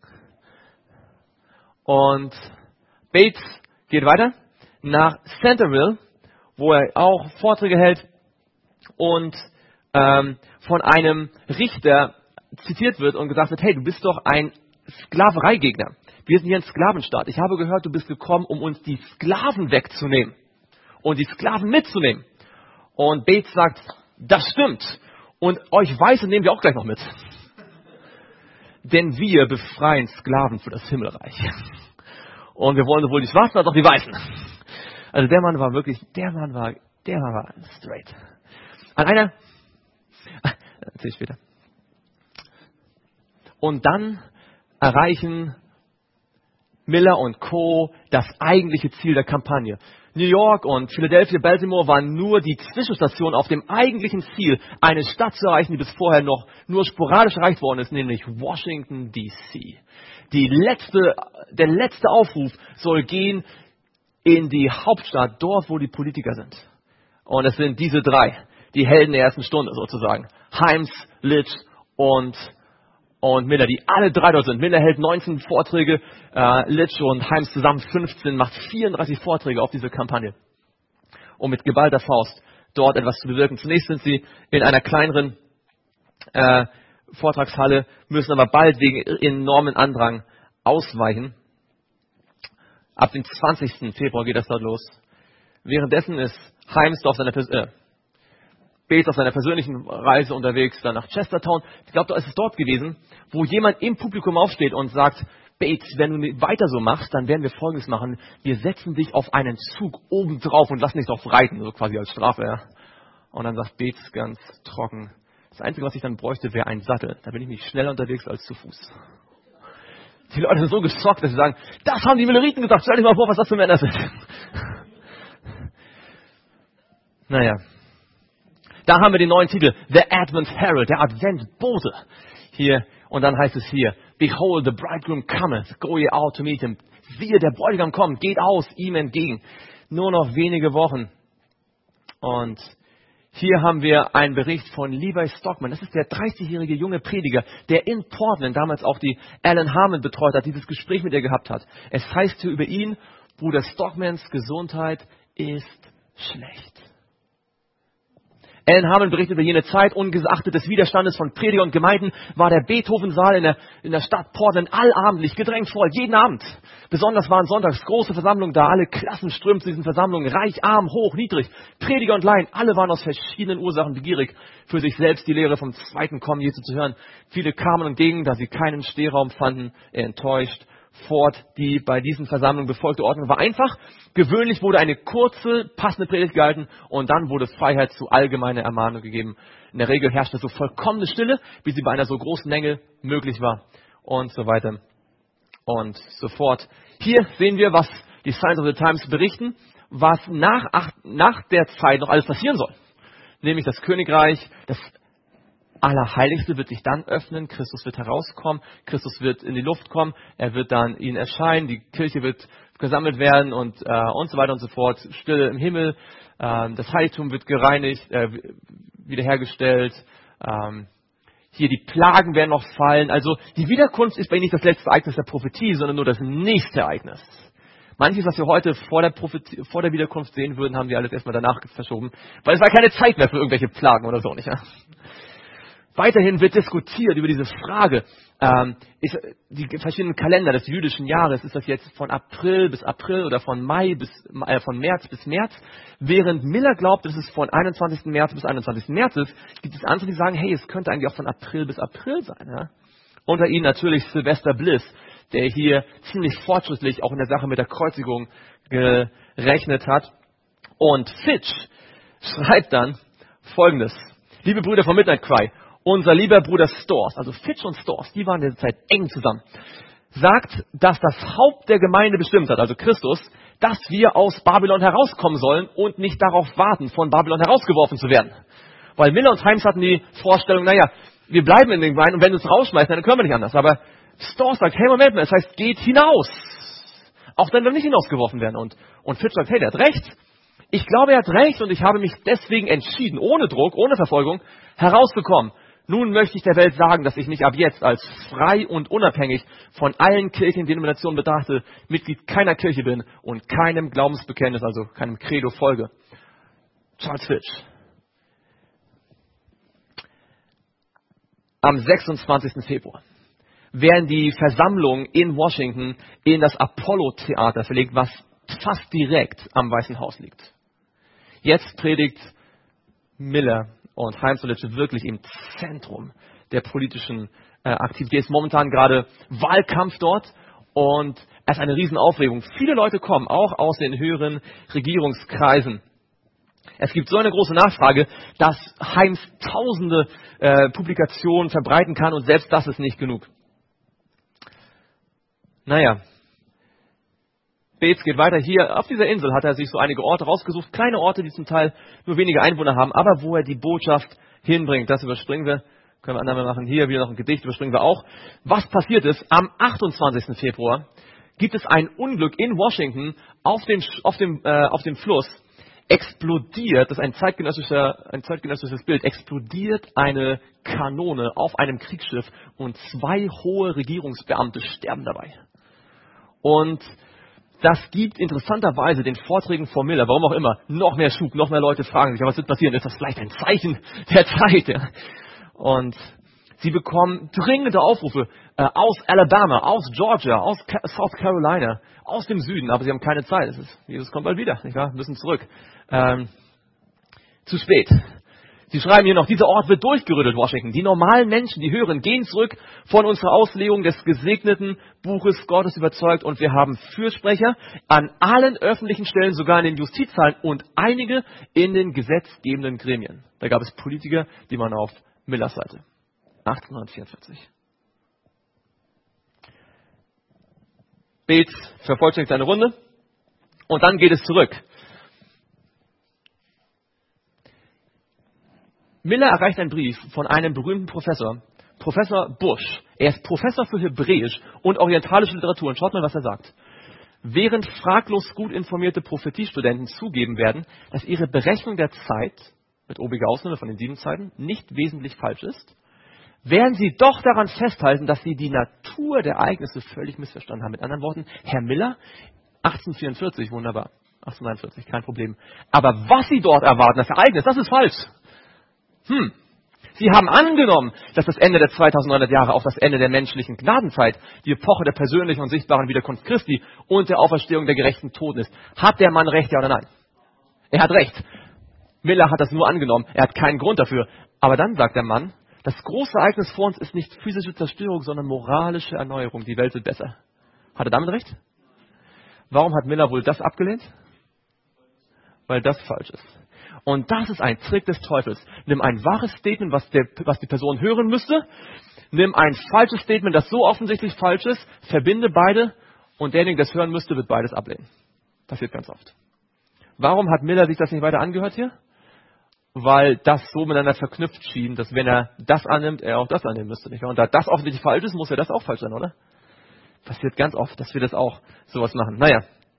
Und Bates geht weiter nach Centerville, wo er auch Vorträge hält und ähm, von einem Richter zitiert wird und gesagt wird, hey, du bist doch ein Sklavereigegner. Wir sind hier ein Sklavenstaat. Ich habe gehört, du bist gekommen, um uns die Sklaven wegzunehmen und die Sklaven mitzunehmen. Und Bates sagt, das stimmt. Und euch Weiße nehmen wir auch gleich noch mit. Denn wir befreien Sklaven für das Himmelreich. Und wir wollen sowohl die Schwarzen als auch die Weißen. Also der Mann war wirklich, der Mann war, der Mann war straight. An einer, erzähl ich später. Und dann erreichen Miller und Co. das eigentliche Ziel der Kampagne. New York und Philadelphia, Baltimore waren nur die Zwischenstation auf dem eigentlichen Ziel, eine Stadt zu erreichen, die bis vorher noch nur sporadisch erreicht worden ist, nämlich Washington D C Die letzte, der letzte Aufruf soll gehen in die Hauptstadt, dort wo die Politiker sind. Und es sind diese drei, die Helden der ersten Stunde sozusagen. Himes, Litch und Und Miller, die alle drei dort sind. Miller hält neunzehn Vorträge, äh, Litch und Himes zusammen fünfzehn, macht vierunddreißig Vorträge auf diese Kampagne, um mit geballter Faust dort etwas zu bewirken. Zunächst sind sie in einer kleineren äh, Vortragshalle, müssen aber bald wegen enormen Andrang ausweichen. Ab dem zwanzigsten Februar geht das dort los. Währenddessen ist Himes auf seiner Pers- äh, Bates auf seiner persönlichen Reise unterwegs, dann nach Chestertown. Ich glaube, da ist es dort gewesen, wo jemand im Publikum aufsteht und sagt, Bates, wenn du nicht weiter so machst, dann werden wir Folgendes machen. Wir setzen dich auf einen Zug oben drauf und lassen dich drauf reiten, so quasi als Strafe. Ja. Und dann sagt Bates ganz trocken, das Einzige, was ich dann bräuchte, wäre ein Sattel. Da bin ich nicht schneller unterwegs als zu Fuß. Die Leute sind so geschockt, dass sie sagen, das haben die Milleriten gesagt, stell dir mal vor, was das für Männer sind. Naja, da haben wir den neuen Titel, The Advent Herald, der Adventbote. Hier, und dann heißt es hier, Behold, the bridegroom cometh, go ye out to meet him. Siehe, der Bräutigam kommt, geht aus, ihm entgegen. Nur noch wenige Wochen. Und hier haben wir einen Bericht von Levi Stockman. Das ist der dreißigjährige junge Prediger, der in Portland damals auch die Alan Harmon betreut hat, dieses Gespräch mit ihr gehabt hat. Es heißt hier über ihn, Bruder Stockmans Gesundheit ist schlecht. Alan Harmon berichtet über jene Zeit, ungeachtet des Widerstandes von Prediger und Gemeinden, war der Beethoven-Saal in der, in der Stadt Portland allabendlich, gedrängt voll, jeden Abend. Besonders waren sonntags große Versammlungen da, alle Klassen strömten zu diesen Versammlungen, reich, arm, hoch, niedrig, Prediger und Laien, alle waren aus verschiedenen Ursachen begierig, für sich selbst die Lehre vom zweiten Kommen Jesu zu hören. Viele kamen und gingen, da sie keinen Stehraum fanden, enttäuscht. Fort, die bei diesen Versammlungen befolgte Ordnung war einfach. Gewöhnlich wurde eine kurze, passende Predigt gehalten und dann wurde Freiheit zu allgemeiner Ermahnung gegeben. In der Regel herrschte so vollkommene Stille, wie sie bei einer so großen Menge möglich war und so weiter und so fort. Hier sehen wir, was die Signs of the Times berichten, was nach, nach der Zeit noch alles passieren soll. Nämlich das Königreich, das Allerheiligste wird sich dann öffnen, Christus wird herauskommen, Christus wird in die Luft kommen, er wird dann ihnen erscheinen, die Kirche wird gesammelt werden und, äh, und so weiter und so fort. Stille im Himmel, äh, das Heiligtum wird gereinigt, äh, wiederhergestellt, ähm, hier die Plagen werden noch fallen. Also die Wiederkunft ist bei ihnen nicht das letzte Ereignis der Prophetie, sondern nur das nächste Ereignis. Manches, was wir heute vor der, Prophetie, vor der Wiederkunft sehen würden, haben wir alles erstmal danach verschoben, weil es war keine Zeit mehr für irgendwelche Plagen oder so, nicht? Ja? Weiterhin wird diskutiert über diese Frage, ähm, ist, die verschiedenen Kalender des jüdischen Jahres, ist das jetzt von April bis April oder von Mai bis, äh, von März bis März? Während Miller glaubt, dass es von einundzwanzigsten März bis einundzwanzigsten März ist, gibt es andere, die sagen, hey, es könnte eigentlich auch von April bis April sein. Ja? Unter ihnen natürlich Sylvester Bliss, der hier ziemlich fortschrittlich auch in der Sache mit der Kreuzigung gerechnet hat. Und Fitch schreibt dann Folgendes. Liebe Brüder von Midnight Cry, unser lieber Bruder Storrs, also Fitch und Storrs, die waren in der Zeit eng zusammen, sagt, dass das Haupt der Gemeinde bestimmt hat, also Christus, dass wir aus Babylon herauskommen sollen und nicht darauf warten, von Babylon herausgeworfen zu werden. Weil Miller und Himes hatten die Vorstellung, naja, wir bleiben in den Gemeinden und wenn wir uns rausschmeißen, dann können wir nicht anders. Aber Storrs sagt, hey Moment mal, es heißt, geht hinaus. Auch wenn wir nicht hinausgeworfen werden. Und, und Fitch sagt, hey, der hat recht. Ich glaube, er hat recht und ich habe mich deswegen entschieden, ohne Druck, ohne Verfolgung, herauszukommen. Nun möchte ich der Welt sagen, dass ich mich ab jetzt als frei und unabhängig von allen kirchlichen Denominationen betrachte, Mitglied keiner Kirche bin und keinem Glaubensbekenntnis, also keinem Credo folge. Charles Fitch. Am sechsundzwanzigsten Februar werden die Versammlungen in Washington in das Apollo-Theater verlegt, was fast direkt am Weißen Haus liegt. Jetzt predigt Miller und Himes wirklich im Zentrum der politischen äh, Aktivität. Es ist momentan gerade Wahlkampf dort und es ist eine Riesenaufregung. Viele Leute kommen, auch aus den höheren Regierungskreisen. Es gibt so eine große Nachfrage, dass Himes tausende äh, Publikationen verbreiten kann und selbst das ist nicht genug. Naja, Bates geht weiter. Hier auf dieser Insel hat er sich so einige Orte rausgesucht, kleine Orte, die zum Teil nur wenige Einwohner haben, aber wo er die Botschaft hinbringt. Das überspringen wir. Können wir anderen machen. Hier wieder noch ein Gedicht, überspringen wir auch. Was passiert ist, am achtundzwanzigsten Februar gibt es ein Unglück in Washington auf dem, auf dem, äh, auf dem Fluss. Explodiert, das ist ein, zeitgenössischer, ein zeitgenössisches Bild, explodiert eine Kanone auf einem Kriegsschiff und zwei hohe Regierungsbeamte sterben dabei. Und das gibt interessanterweise den Vorträgen von Miller, warum auch immer, noch mehr Schub, noch mehr Leute fragen sich, ja, was wird passieren? Ist das vielleicht ein Zeichen der Zeit? Ja? Und sie bekommen dringende Aufrufe äh, aus Alabama, aus Georgia, aus Ca- South Carolina, aus dem Süden, aber sie haben keine Zeit. Es ist, Jesus kommt bald wieder, nicht wahr? Wir müssen zurück. Ähm, zu spät. Sie schreiben hier noch, dieser Ort wird durchgerüttelt, Washington. Die normalen Menschen, die hören, gehen zurück von unserer Auslegung des gesegneten Buches Gottes überzeugt und wir haben Fürsprecher an allen öffentlichen Stellen, sogar in den Justizhallen und einige in den gesetzgebenden Gremien. Da gab es Politiker, die waren auf Millers Seite. achtzehnhundertvierundvierzig. Bates vervollständigt seine Runde und dann geht es zurück. Miller erreicht einen Brief von einem berühmten Professor, Professor Bush. Er ist Professor für Hebräisch und orientalische Literatur. Und schaut mal, was er sagt. Während fraglos gut informierte Prophetiestudenten zugeben werden, dass ihre Berechnung der Zeit, mit obiger Ausnahme von den sieben Zeiten, nicht wesentlich falsch ist, werden sie doch daran festhalten, dass sie die Natur der Ereignisse völlig missverstanden haben. Mit anderen Worten, Herr Miller, achtzehnhundertvierundvierzig, wunderbar, achtzehnhundertneunundvierzig, kein Problem. Aber was Sie dort erwarten, das Ereignis, das ist falsch. Hm. Sie haben angenommen, dass das Ende der zweitausendneunhundert Jahre auch das Ende der menschlichen Gnadenzeit, die Epoche der persönlichen und sichtbaren Wiederkunft Christi und der Auferstehung der gerechten Toten ist. Hat der Mann recht, ja oder nein? Er hat recht. Miller hat das nur angenommen. Er hat keinen Grund dafür. Aber dann sagt der Mann, das große Ereignis vor uns ist nicht physische Zerstörung, sondern moralische Erneuerung. Die Welt wird besser. Hat er damit recht? Warum hat Miller wohl das abgelehnt? Weil das falsch ist. Und das ist ein Trick des Teufels. Nimm ein wahres Statement, was, der, was die Person hören müsste. Nimm ein falsches Statement, das so offensichtlich falsch ist. Verbinde beide und derjenige, der das hören müsste, wird beides ablehnen. Passiert ganz oft. Warum hat Miller sich das nicht weiter angehört hier? Weil das so miteinander verknüpft schien, dass wenn er das annimmt, er auch das annehmen müsste. Nicht wahr? Und da das offensichtlich falsch ist, muss ja das auch falsch sein, oder? Passiert ganz oft, dass wir das auch sowas machen. Naja.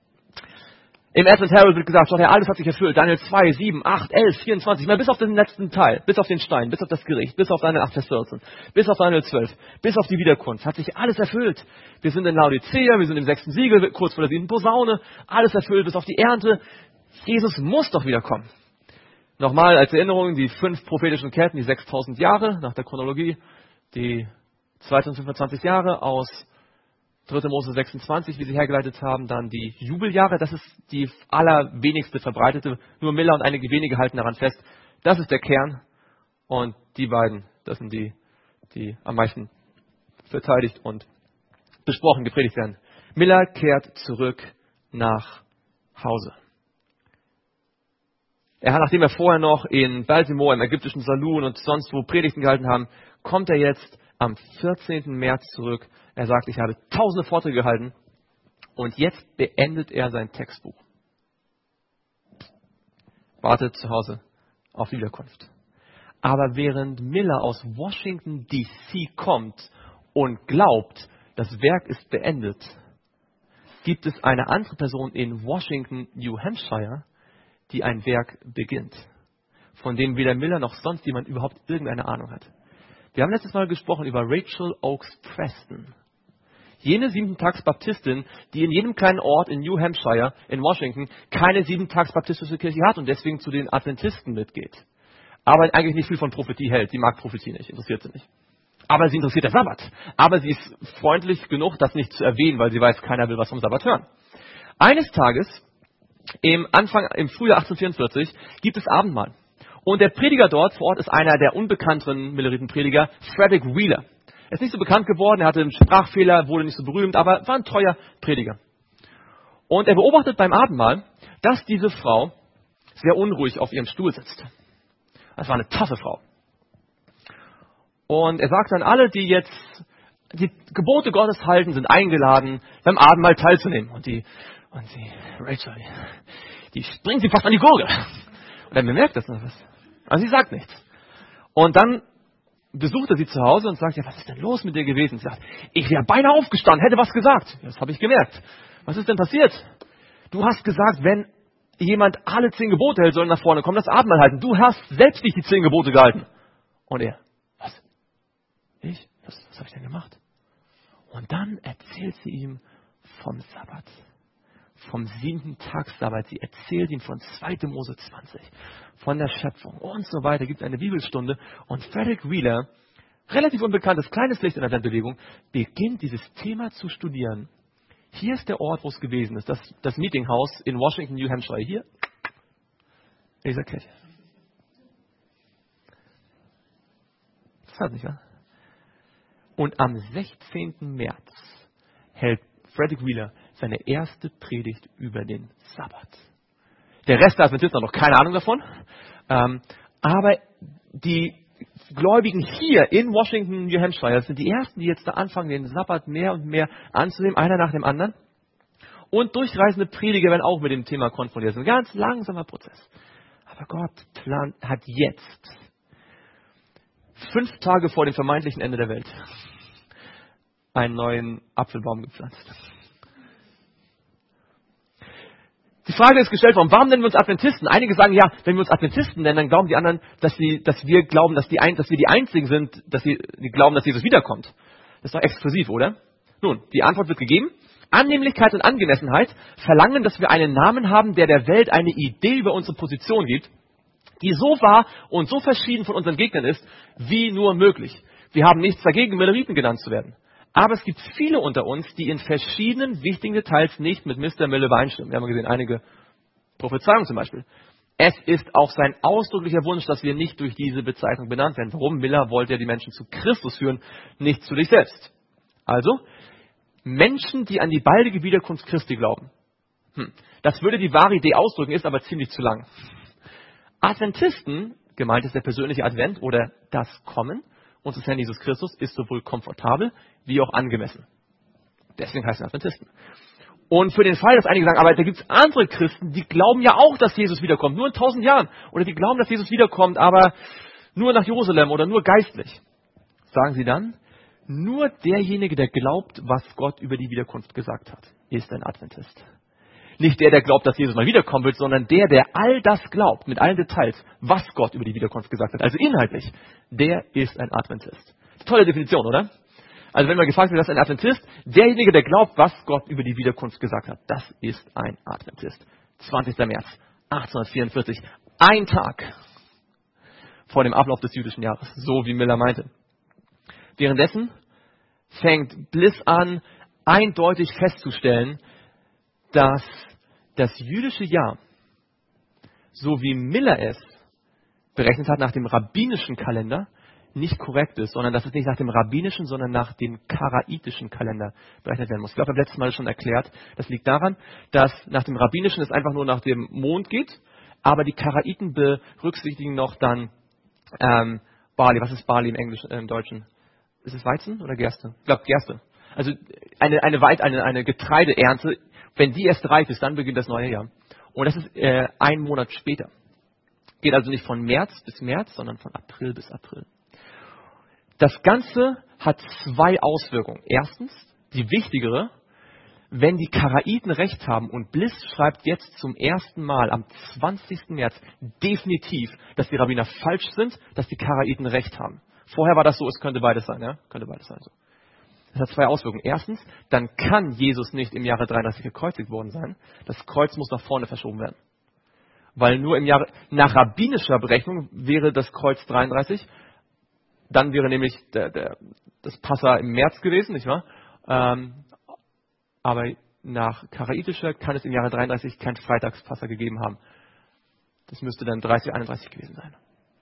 Im Advent Herald wird gesagt, ja, alles hat sich erfüllt. Daniel zwei, sieben, acht, elf, vierundzwanzig, mal bis auf den letzten Teil, bis auf den Stein, bis auf das Gericht, bis auf Daniel acht, Vers vierzehn, bis auf Daniel zwölf, bis auf die Wiederkunft. Hat sich alles erfüllt. Wir sind in Laodicea, wir sind im sechsten Siegel, kurz vor der siebten Posaune, alles erfüllt, bis auf die Ernte. Jesus muss doch wiederkommen. Nochmal als Erinnerung, die fünf prophetischen Ketten, die sechstausend Jahre nach der Chronologie, die zweitausendfünfundzwanzig Jahre aus dritter Mose sechsundzwanzig, wie sie hergeleitet haben, dann die Jubeljahre, das ist die allerwenigste verbreitete, nur Miller und einige wenige halten daran fest. Das ist der Kern und die beiden, das sind die, die am meisten verteidigt und besprochen, gepredigt werden. Miller kehrt zurück nach Hause. Er hat, nachdem er vorher noch in Baltimore, im ägyptischen Saloon und sonst wo Predigten gehalten haben, kommt er jetzt am vierzehnten März zurück. Er sagt, ich habe tausende Vorträge gehalten und jetzt beendet er sein Textbuch. Wartet zu Hause auf die Wiederkunft. Aber während Miller aus Washington D C kommt und glaubt, das Werk ist beendet, gibt es eine andere Person in Washington, New Hampshire, die ein Werk beginnt, von dem weder Miller noch sonst jemand überhaupt irgendeine Ahnung hat. Wir haben letztes Mal gesprochen über Rachel Oakes Preston. Jene Siebentags-Baptistin, die in jedem kleinen Ort in New Hampshire, in Washington, keine Siebentags-baptistische Kirche hat und deswegen zu den Adventisten mitgeht. Aber eigentlich nicht viel von Prophetie hält. Die mag Prophetie nicht, interessiert sie nicht. Aber sie interessiert der Sabbat. Aber sie ist freundlich genug, das nicht zu erwähnen, weil sie weiß, keiner will was vom Sabbat hören. Eines Tages, im Anfang, im Frühjahr achtzehnhundertvierundvierzig, gibt es Abendmahl. Und der Prediger dort vor Ort ist einer der unbekannteren Milleritenprediger, Frederick Wheeler. Er ist nicht so bekannt geworden, er hatte einen Sprachfehler, wurde nicht so berühmt, aber war ein treuer Prediger. Und er beobachtet beim Abendmahl, dass diese Frau sehr unruhig auf ihrem Stuhl sitzt. Das war eine taffe Frau. Und er sagt dann, alle, die jetzt die Gebote Gottes halten, sind eingeladen, beim Abendmahl teilzunehmen. Und die, und die, Rachel, die, die springt sie fast an die Gurgel. Und er bemerkt das noch was. Also sie sagt nichts. Und dann besucht er sie zu Hause und sagt, ja, was ist denn los mit dir gewesen? Sie sagt, ich wäre beinahe aufgestanden, hätte was gesagt. Ja, das habe ich gemerkt. Was ist denn passiert? Du hast gesagt, wenn jemand alle zehn Gebote hält, soll nach vorne kommen, das Abendmahl halten. Du hast selbst nicht die zehn Gebote gehalten. Und er, was? Ich? Was, was habe ich denn gemacht? Und dann erzählt sie ihm vom Sabbat. Vom siebten Tagssabbat. Sie erzählt ihm von zweiter Mose zwanzig, von der Schöpfung und so weiter. Gibt eine Bibelstunde und Frederick Wheeler, relativ unbekanntes kleines Licht in der Adventbewegung, beginnt dieses Thema zu studieren. Hier ist der Ort, wo es gewesen ist, das, das Meetinghouse in Washington, New Hampshire. Hier, in dieser Kirche. Interessant, nicht wahr? Und am sechzehnten März hält Frederick Wheeler seine erste Predigt über den Sabbat. Der Rest der Adventisten hat noch keine Ahnung davon. Ähm, aber die Gläubigen hier in Washington, New Hampshire, sind die ersten, die jetzt da anfangen, den Sabbat mehr und mehr anzunehmen, einer nach dem anderen. Und durchreisende Prediger werden auch mit dem Thema konfrontiert. Das ist ein ganz langsamer Prozess. Aber Gott plant, hat jetzt, fünf Tage vor dem vermeintlichen Ende der Welt, einen neuen Apfelbaum gepflanzt. Die Frage ist gestellt worden, warum nennen wir uns Adventisten? Einige sagen, ja, wenn wir uns Adventisten nennen, dann glauben die anderen, dass, sie, dass wir glauben, dass, die ein, dass wir die Einzigen sind, dass sie die glauben, dass Jesus wiederkommt. Das ist doch exklusiv, oder? Nun, die Antwort wird gegeben. Annehmlichkeit und Angemessenheit verlangen, dass wir einen Namen haben, der der Welt eine Idee über unsere Position gibt, die so wahr und so verschieden von unseren Gegnern ist, wie nur möglich. Wir haben nichts dagegen, Milleriten genannt zu werden. Aber es gibt viele unter uns, die in verschiedenen wichtigen Details nicht mit Mister Miller übereinstimmen. Wir haben gesehen, einige Prophezeiungen zum Beispiel. Es ist auch sein ausdrücklicher Wunsch, dass wir nicht durch diese Bezeichnung benannt werden. Warum? Miller wollte ja die Menschen zu Christus führen, nicht zu sich selbst. Also, Menschen, die an die baldige Wiederkunft Christi glauben. Hm. Das würde die wahre Idee ausdrücken, ist aber ziemlich zu lang. Adventisten, gemeint ist der persönliche Advent oder das Kommen unseres Herrn Jesus Christus, ist sowohl komfortabel wie auch angemessen. Deswegen heißen Adventisten. Und für den Fall, dass einige sagen, aber da gibt es andere Christen, die glauben ja auch, dass Jesus wiederkommt, nur in tausend Jahren. Oder die glauben, dass Jesus wiederkommt, aber nur nach Jerusalem oder nur geistlich. Sagen sie dann, nur derjenige, der glaubt, was Gott über die Wiederkunft gesagt hat, ist ein Adventist. Nicht der, der glaubt, dass Jesus mal wiederkommen wird, sondern der, der all das glaubt, mit allen Details, was Gott über die Wiederkunft gesagt hat. Also inhaltlich, der ist ein Adventist. Tolle Definition, oder? Also wenn man gefragt wird, was ist ein Adventist? Derjenige, der glaubt, was Gott über die Wiederkunft gesagt hat, das ist ein Adventist. zwanzigster März achtzehnhundertvierundvierzig, ein Tag vor dem Ablauf des jüdischen Jahres, so wie Miller meinte. Währenddessen fängt Bliss an, eindeutig festzustellen, dass das jüdische Jahr, so wie Miller es berechnet hat nach dem rabbinischen Kalender, nicht korrekt ist, sondern dass es nicht nach dem rabbinischen, sondern nach dem karaitischen Kalender berechnet werden muss. Ich glaube, ich habe letztes Mal schon erklärt, das liegt daran, dass nach dem rabbinischen es einfach nur nach dem Mond geht, aber die Karaiten berücksichtigen noch dann ähm, Barley. Was ist Barley im Englischen, äh, im Deutschen? Ist es Weizen oder Gerste? Ich glaube Gerste. Also eine, eine, Weit, eine, eine Getreideernte, wenn die erst reif ist, dann beginnt das neue Jahr. Und das ist äh, ein Monat später. Geht also nicht von März bis März, sondern von April bis April. Das Ganze hat zwei Auswirkungen. Erstens, die wichtigere, wenn die Karaiten recht haben, und Bliss schreibt jetzt zum ersten Mal am zwanzigsten März definitiv, dass die Rabbiner falsch sind, dass die Karaiten recht haben. Vorher war das so, es könnte beides sein, ja? Könnte beides sein so. Das hat zwei Auswirkungen. Erstens, dann kann Jesus nicht im Jahre dreiunddreißig gekreuzigt worden sein. Das Kreuz muss nach vorne verschoben werden. Weil nur im Jahre, nach rabbinischer Berechnung wäre das Kreuz dreiunddreißig, dann wäre nämlich der, der, das Passa im März gewesen, nicht wahr? Ähm, aber nach karaitischer kann es im Jahre dreiunddreißig kein Freitagspassa gegeben haben. Das müsste dann dreißig, einunddreißig gewesen sein.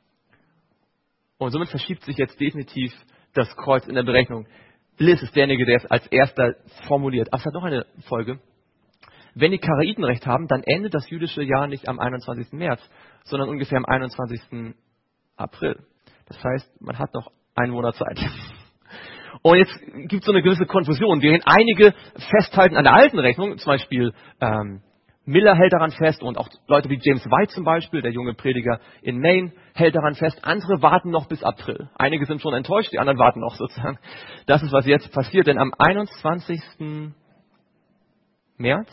Und somit verschiebt sich jetzt definitiv das Kreuz in der Berechnung. Bliss ist derjenige, der es als erster formuliert. Aber es hat noch eine Folge. Wenn die Karaiten recht haben, dann endet das jüdische Jahr nicht am einundzwanzigsten März, sondern ungefähr am einundzwanzigsten April. Das heißt, man hat noch einen Monat Zeit. Und jetzt gibt es so eine gewisse Konfusion. Während einige festhalten an der alten Rechnung, zum Beispiel ähm, Miller hält daran fest und auch Leute wie James White zum Beispiel, der junge Prediger in Maine, hält daran fest. Andere warten noch bis April. Einige sind schon enttäuscht, die anderen warten noch sozusagen. Das ist, was jetzt passiert, denn am einundzwanzigsten März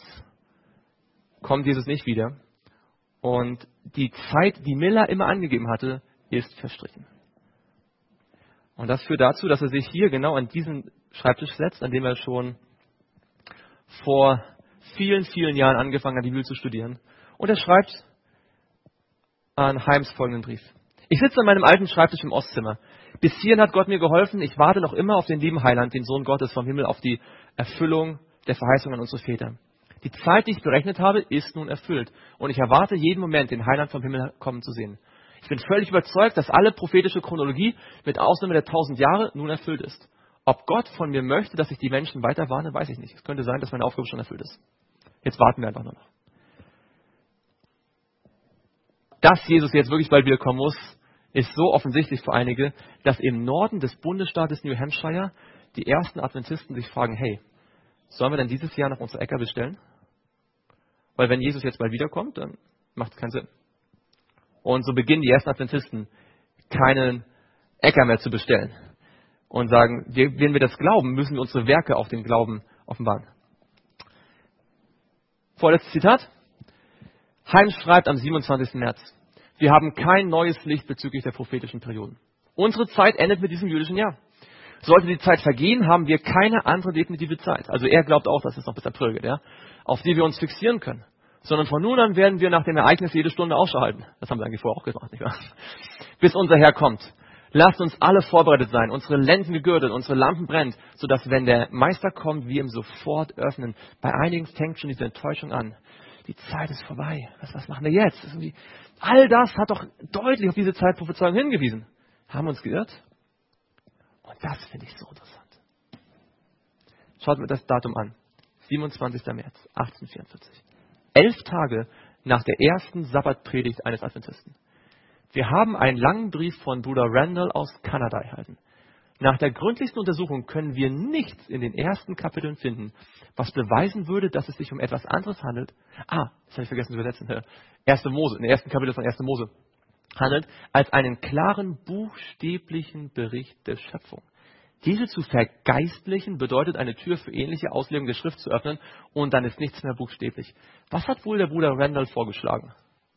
kommt Jesus nicht wieder. Und die Zeit, die Miller immer angegeben hatte, ist verstrichen. Und das führt dazu, dass er sich hier genau an diesen Schreibtisch setzt, an dem er schon vor vielen, vielen Jahren angefangen hat, die Bibel zu studieren. Und er schreibt an Heims folgenden Brief. Ich sitze an meinem alten Schreibtisch im Ostzimmer. Bis hierhin hat Gott mir geholfen. Ich warte noch immer auf den lieben Heiland, den Sohn Gottes vom Himmel, auf die Erfüllung der Verheißung an unsere Väter. Die Zeit, die ich berechnet habe, ist nun erfüllt. Und ich erwarte jeden Moment, den Heiland vom Himmel kommen zu sehen. Ich bin völlig überzeugt, dass alle prophetische Chronologie mit Ausnahme der tausend Jahre nun erfüllt ist. Ob Gott von mir möchte, dass ich die Menschen weiter warne, weiß ich nicht. Es könnte sein, dass meine Aufgabe schon erfüllt ist. Jetzt warten wir einfach nur noch. Dass Jesus jetzt wirklich bald wiederkommen muss, ist so offensichtlich für einige, dass im Norden des Bundesstaates New Hampshire die ersten Adventisten sich fragen, hey, sollen wir denn dieses Jahr noch unsere Äcker bestellen? Weil wenn Jesus jetzt bald wiederkommt, dann macht es keinen Sinn. Und so beginnen die ersten Adventisten, keinen Äcker mehr zu bestellen. Und sagen, wenn wir das glauben, müssen wir unsere Werke auf den Glauben offenbaren. Vorletztes Zitat. Heim schreibt am siebenundzwanzigsten März. Wir haben kein neues Licht bezüglich der prophetischen Perioden. Unsere Zeit endet mit diesem jüdischen Jahr. Sollte die Zeit vergehen, haben wir keine andere definitive Zeit. Also er glaubt auch, dass es noch bis April geht, ja, auf die wir uns fixieren können. Sondern von nun an werden wir nach dem Ereignis jede Stunde Ausschau halten. Das haben wir eigentlich vorher auch gemacht, nicht wahr? Bis unser Herr kommt. Lasst uns alle vorbereitet sein, unsere Lenden gegürtet, unsere Lampen brennt, sodass, wenn der Meister kommt, wir ihm sofort öffnen. Bei einigen fängt schon diese Enttäuschung an. Die Zeit ist vorbei. Was, was machen wir jetzt? Das all das hat doch deutlich auf diese Zeitprophezeiung hingewiesen. Haben wir uns geirrt? Und das finde ich so interessant. Schaut mir das Datum an. siebenundzwanzigsten März achtzehnhundertvierundvierzig. Elf Tage nach der ersten Sabbatpredigt eines Adventisten. Wir haben einen langen Brief von Bruder Randall aus Kanada erhalten. Nach der gründlichsten Untersuchung können wir nichts in den ersten Kapiteln finden, was beweisen würde, dass es sich um etwas anderes handelt. Ah, das habe ich vergessen zu übersetzen. erste Mose, in den ersten Kapitel von erste Mose handelt, als einen klaren buchstäblichen Bericht der Schöpfung. Diese zu vergeistlichen bedeutet, eine Tür für ähnliche Auslegungen der Schrift zu öffnen und dann ist nichts mehr buchstäblich. Was hat wohl der Bruder Randall vorgeschlagen?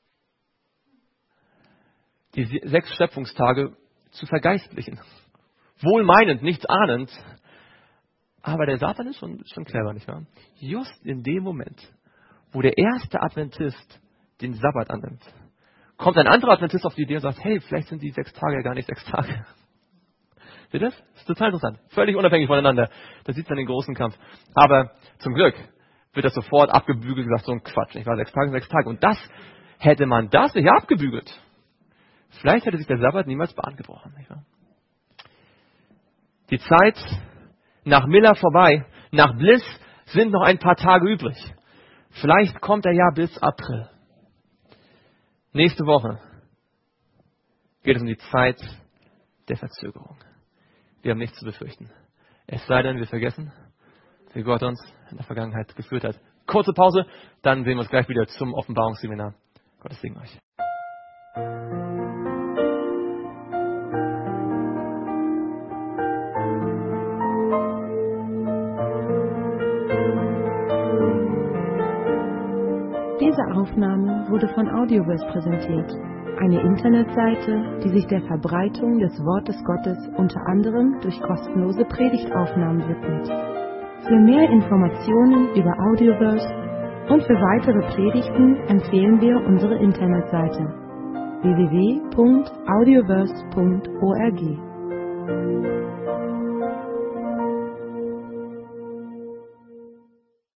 Die sechs Schöpfungstage zu vergeistlichen. Wohlmeinend, nichts ahnend. Aber der Satan ist schon, schon clever, nicht wahr? Just in dem Moment, wo der erste Adventist den Sabbat annimmt, kommt ein anderer Adventist auf die Idee und sagt, hey, vielleicht sind die sechs Tage ja gar nicht sechs Tage. Seht ihr das? Das ist total interessant. Völlig unabhängig voneinander. Da sieht man den großen Kampf. Aber zum Glück wird das sofort abgebügelt und gesagt, so ein Quatsch. Ich war sechs Tage, sechs Tage. Und das, hätte man das nicht abgebügelt, vielleicht hätte sich der Sabbat niemals Bahn gebrochen. Nicht wahr? Die Zeit nach Miller vorbei, nach Bliss sind noch ein paar Tage übrig. Vielleicht kommt er ja bis April. Nächste Woche geht es um die Zeit der Verzögerung. Wir haben nichts zu befürchten. Es sei denn, wir vergessen, wie Gott uns in der Vergangenheit geführt hat. Kurze Pause, dann sehen wir uns gleich wieder zum Offenbarungsseminar. Gottes Segen euch. Diese Aufnahme wurde von Audioverse präsentiert, eine Internetseite, die sich der Verbreitung des Wortes Gottes unter anderem durch kostenlose Predigtaufnahmen widmet. Für mehr Informationen über Audioverse und für weitere Predigten empfehlen wir unsere Internetseite w w w punkt audioverse punkt org.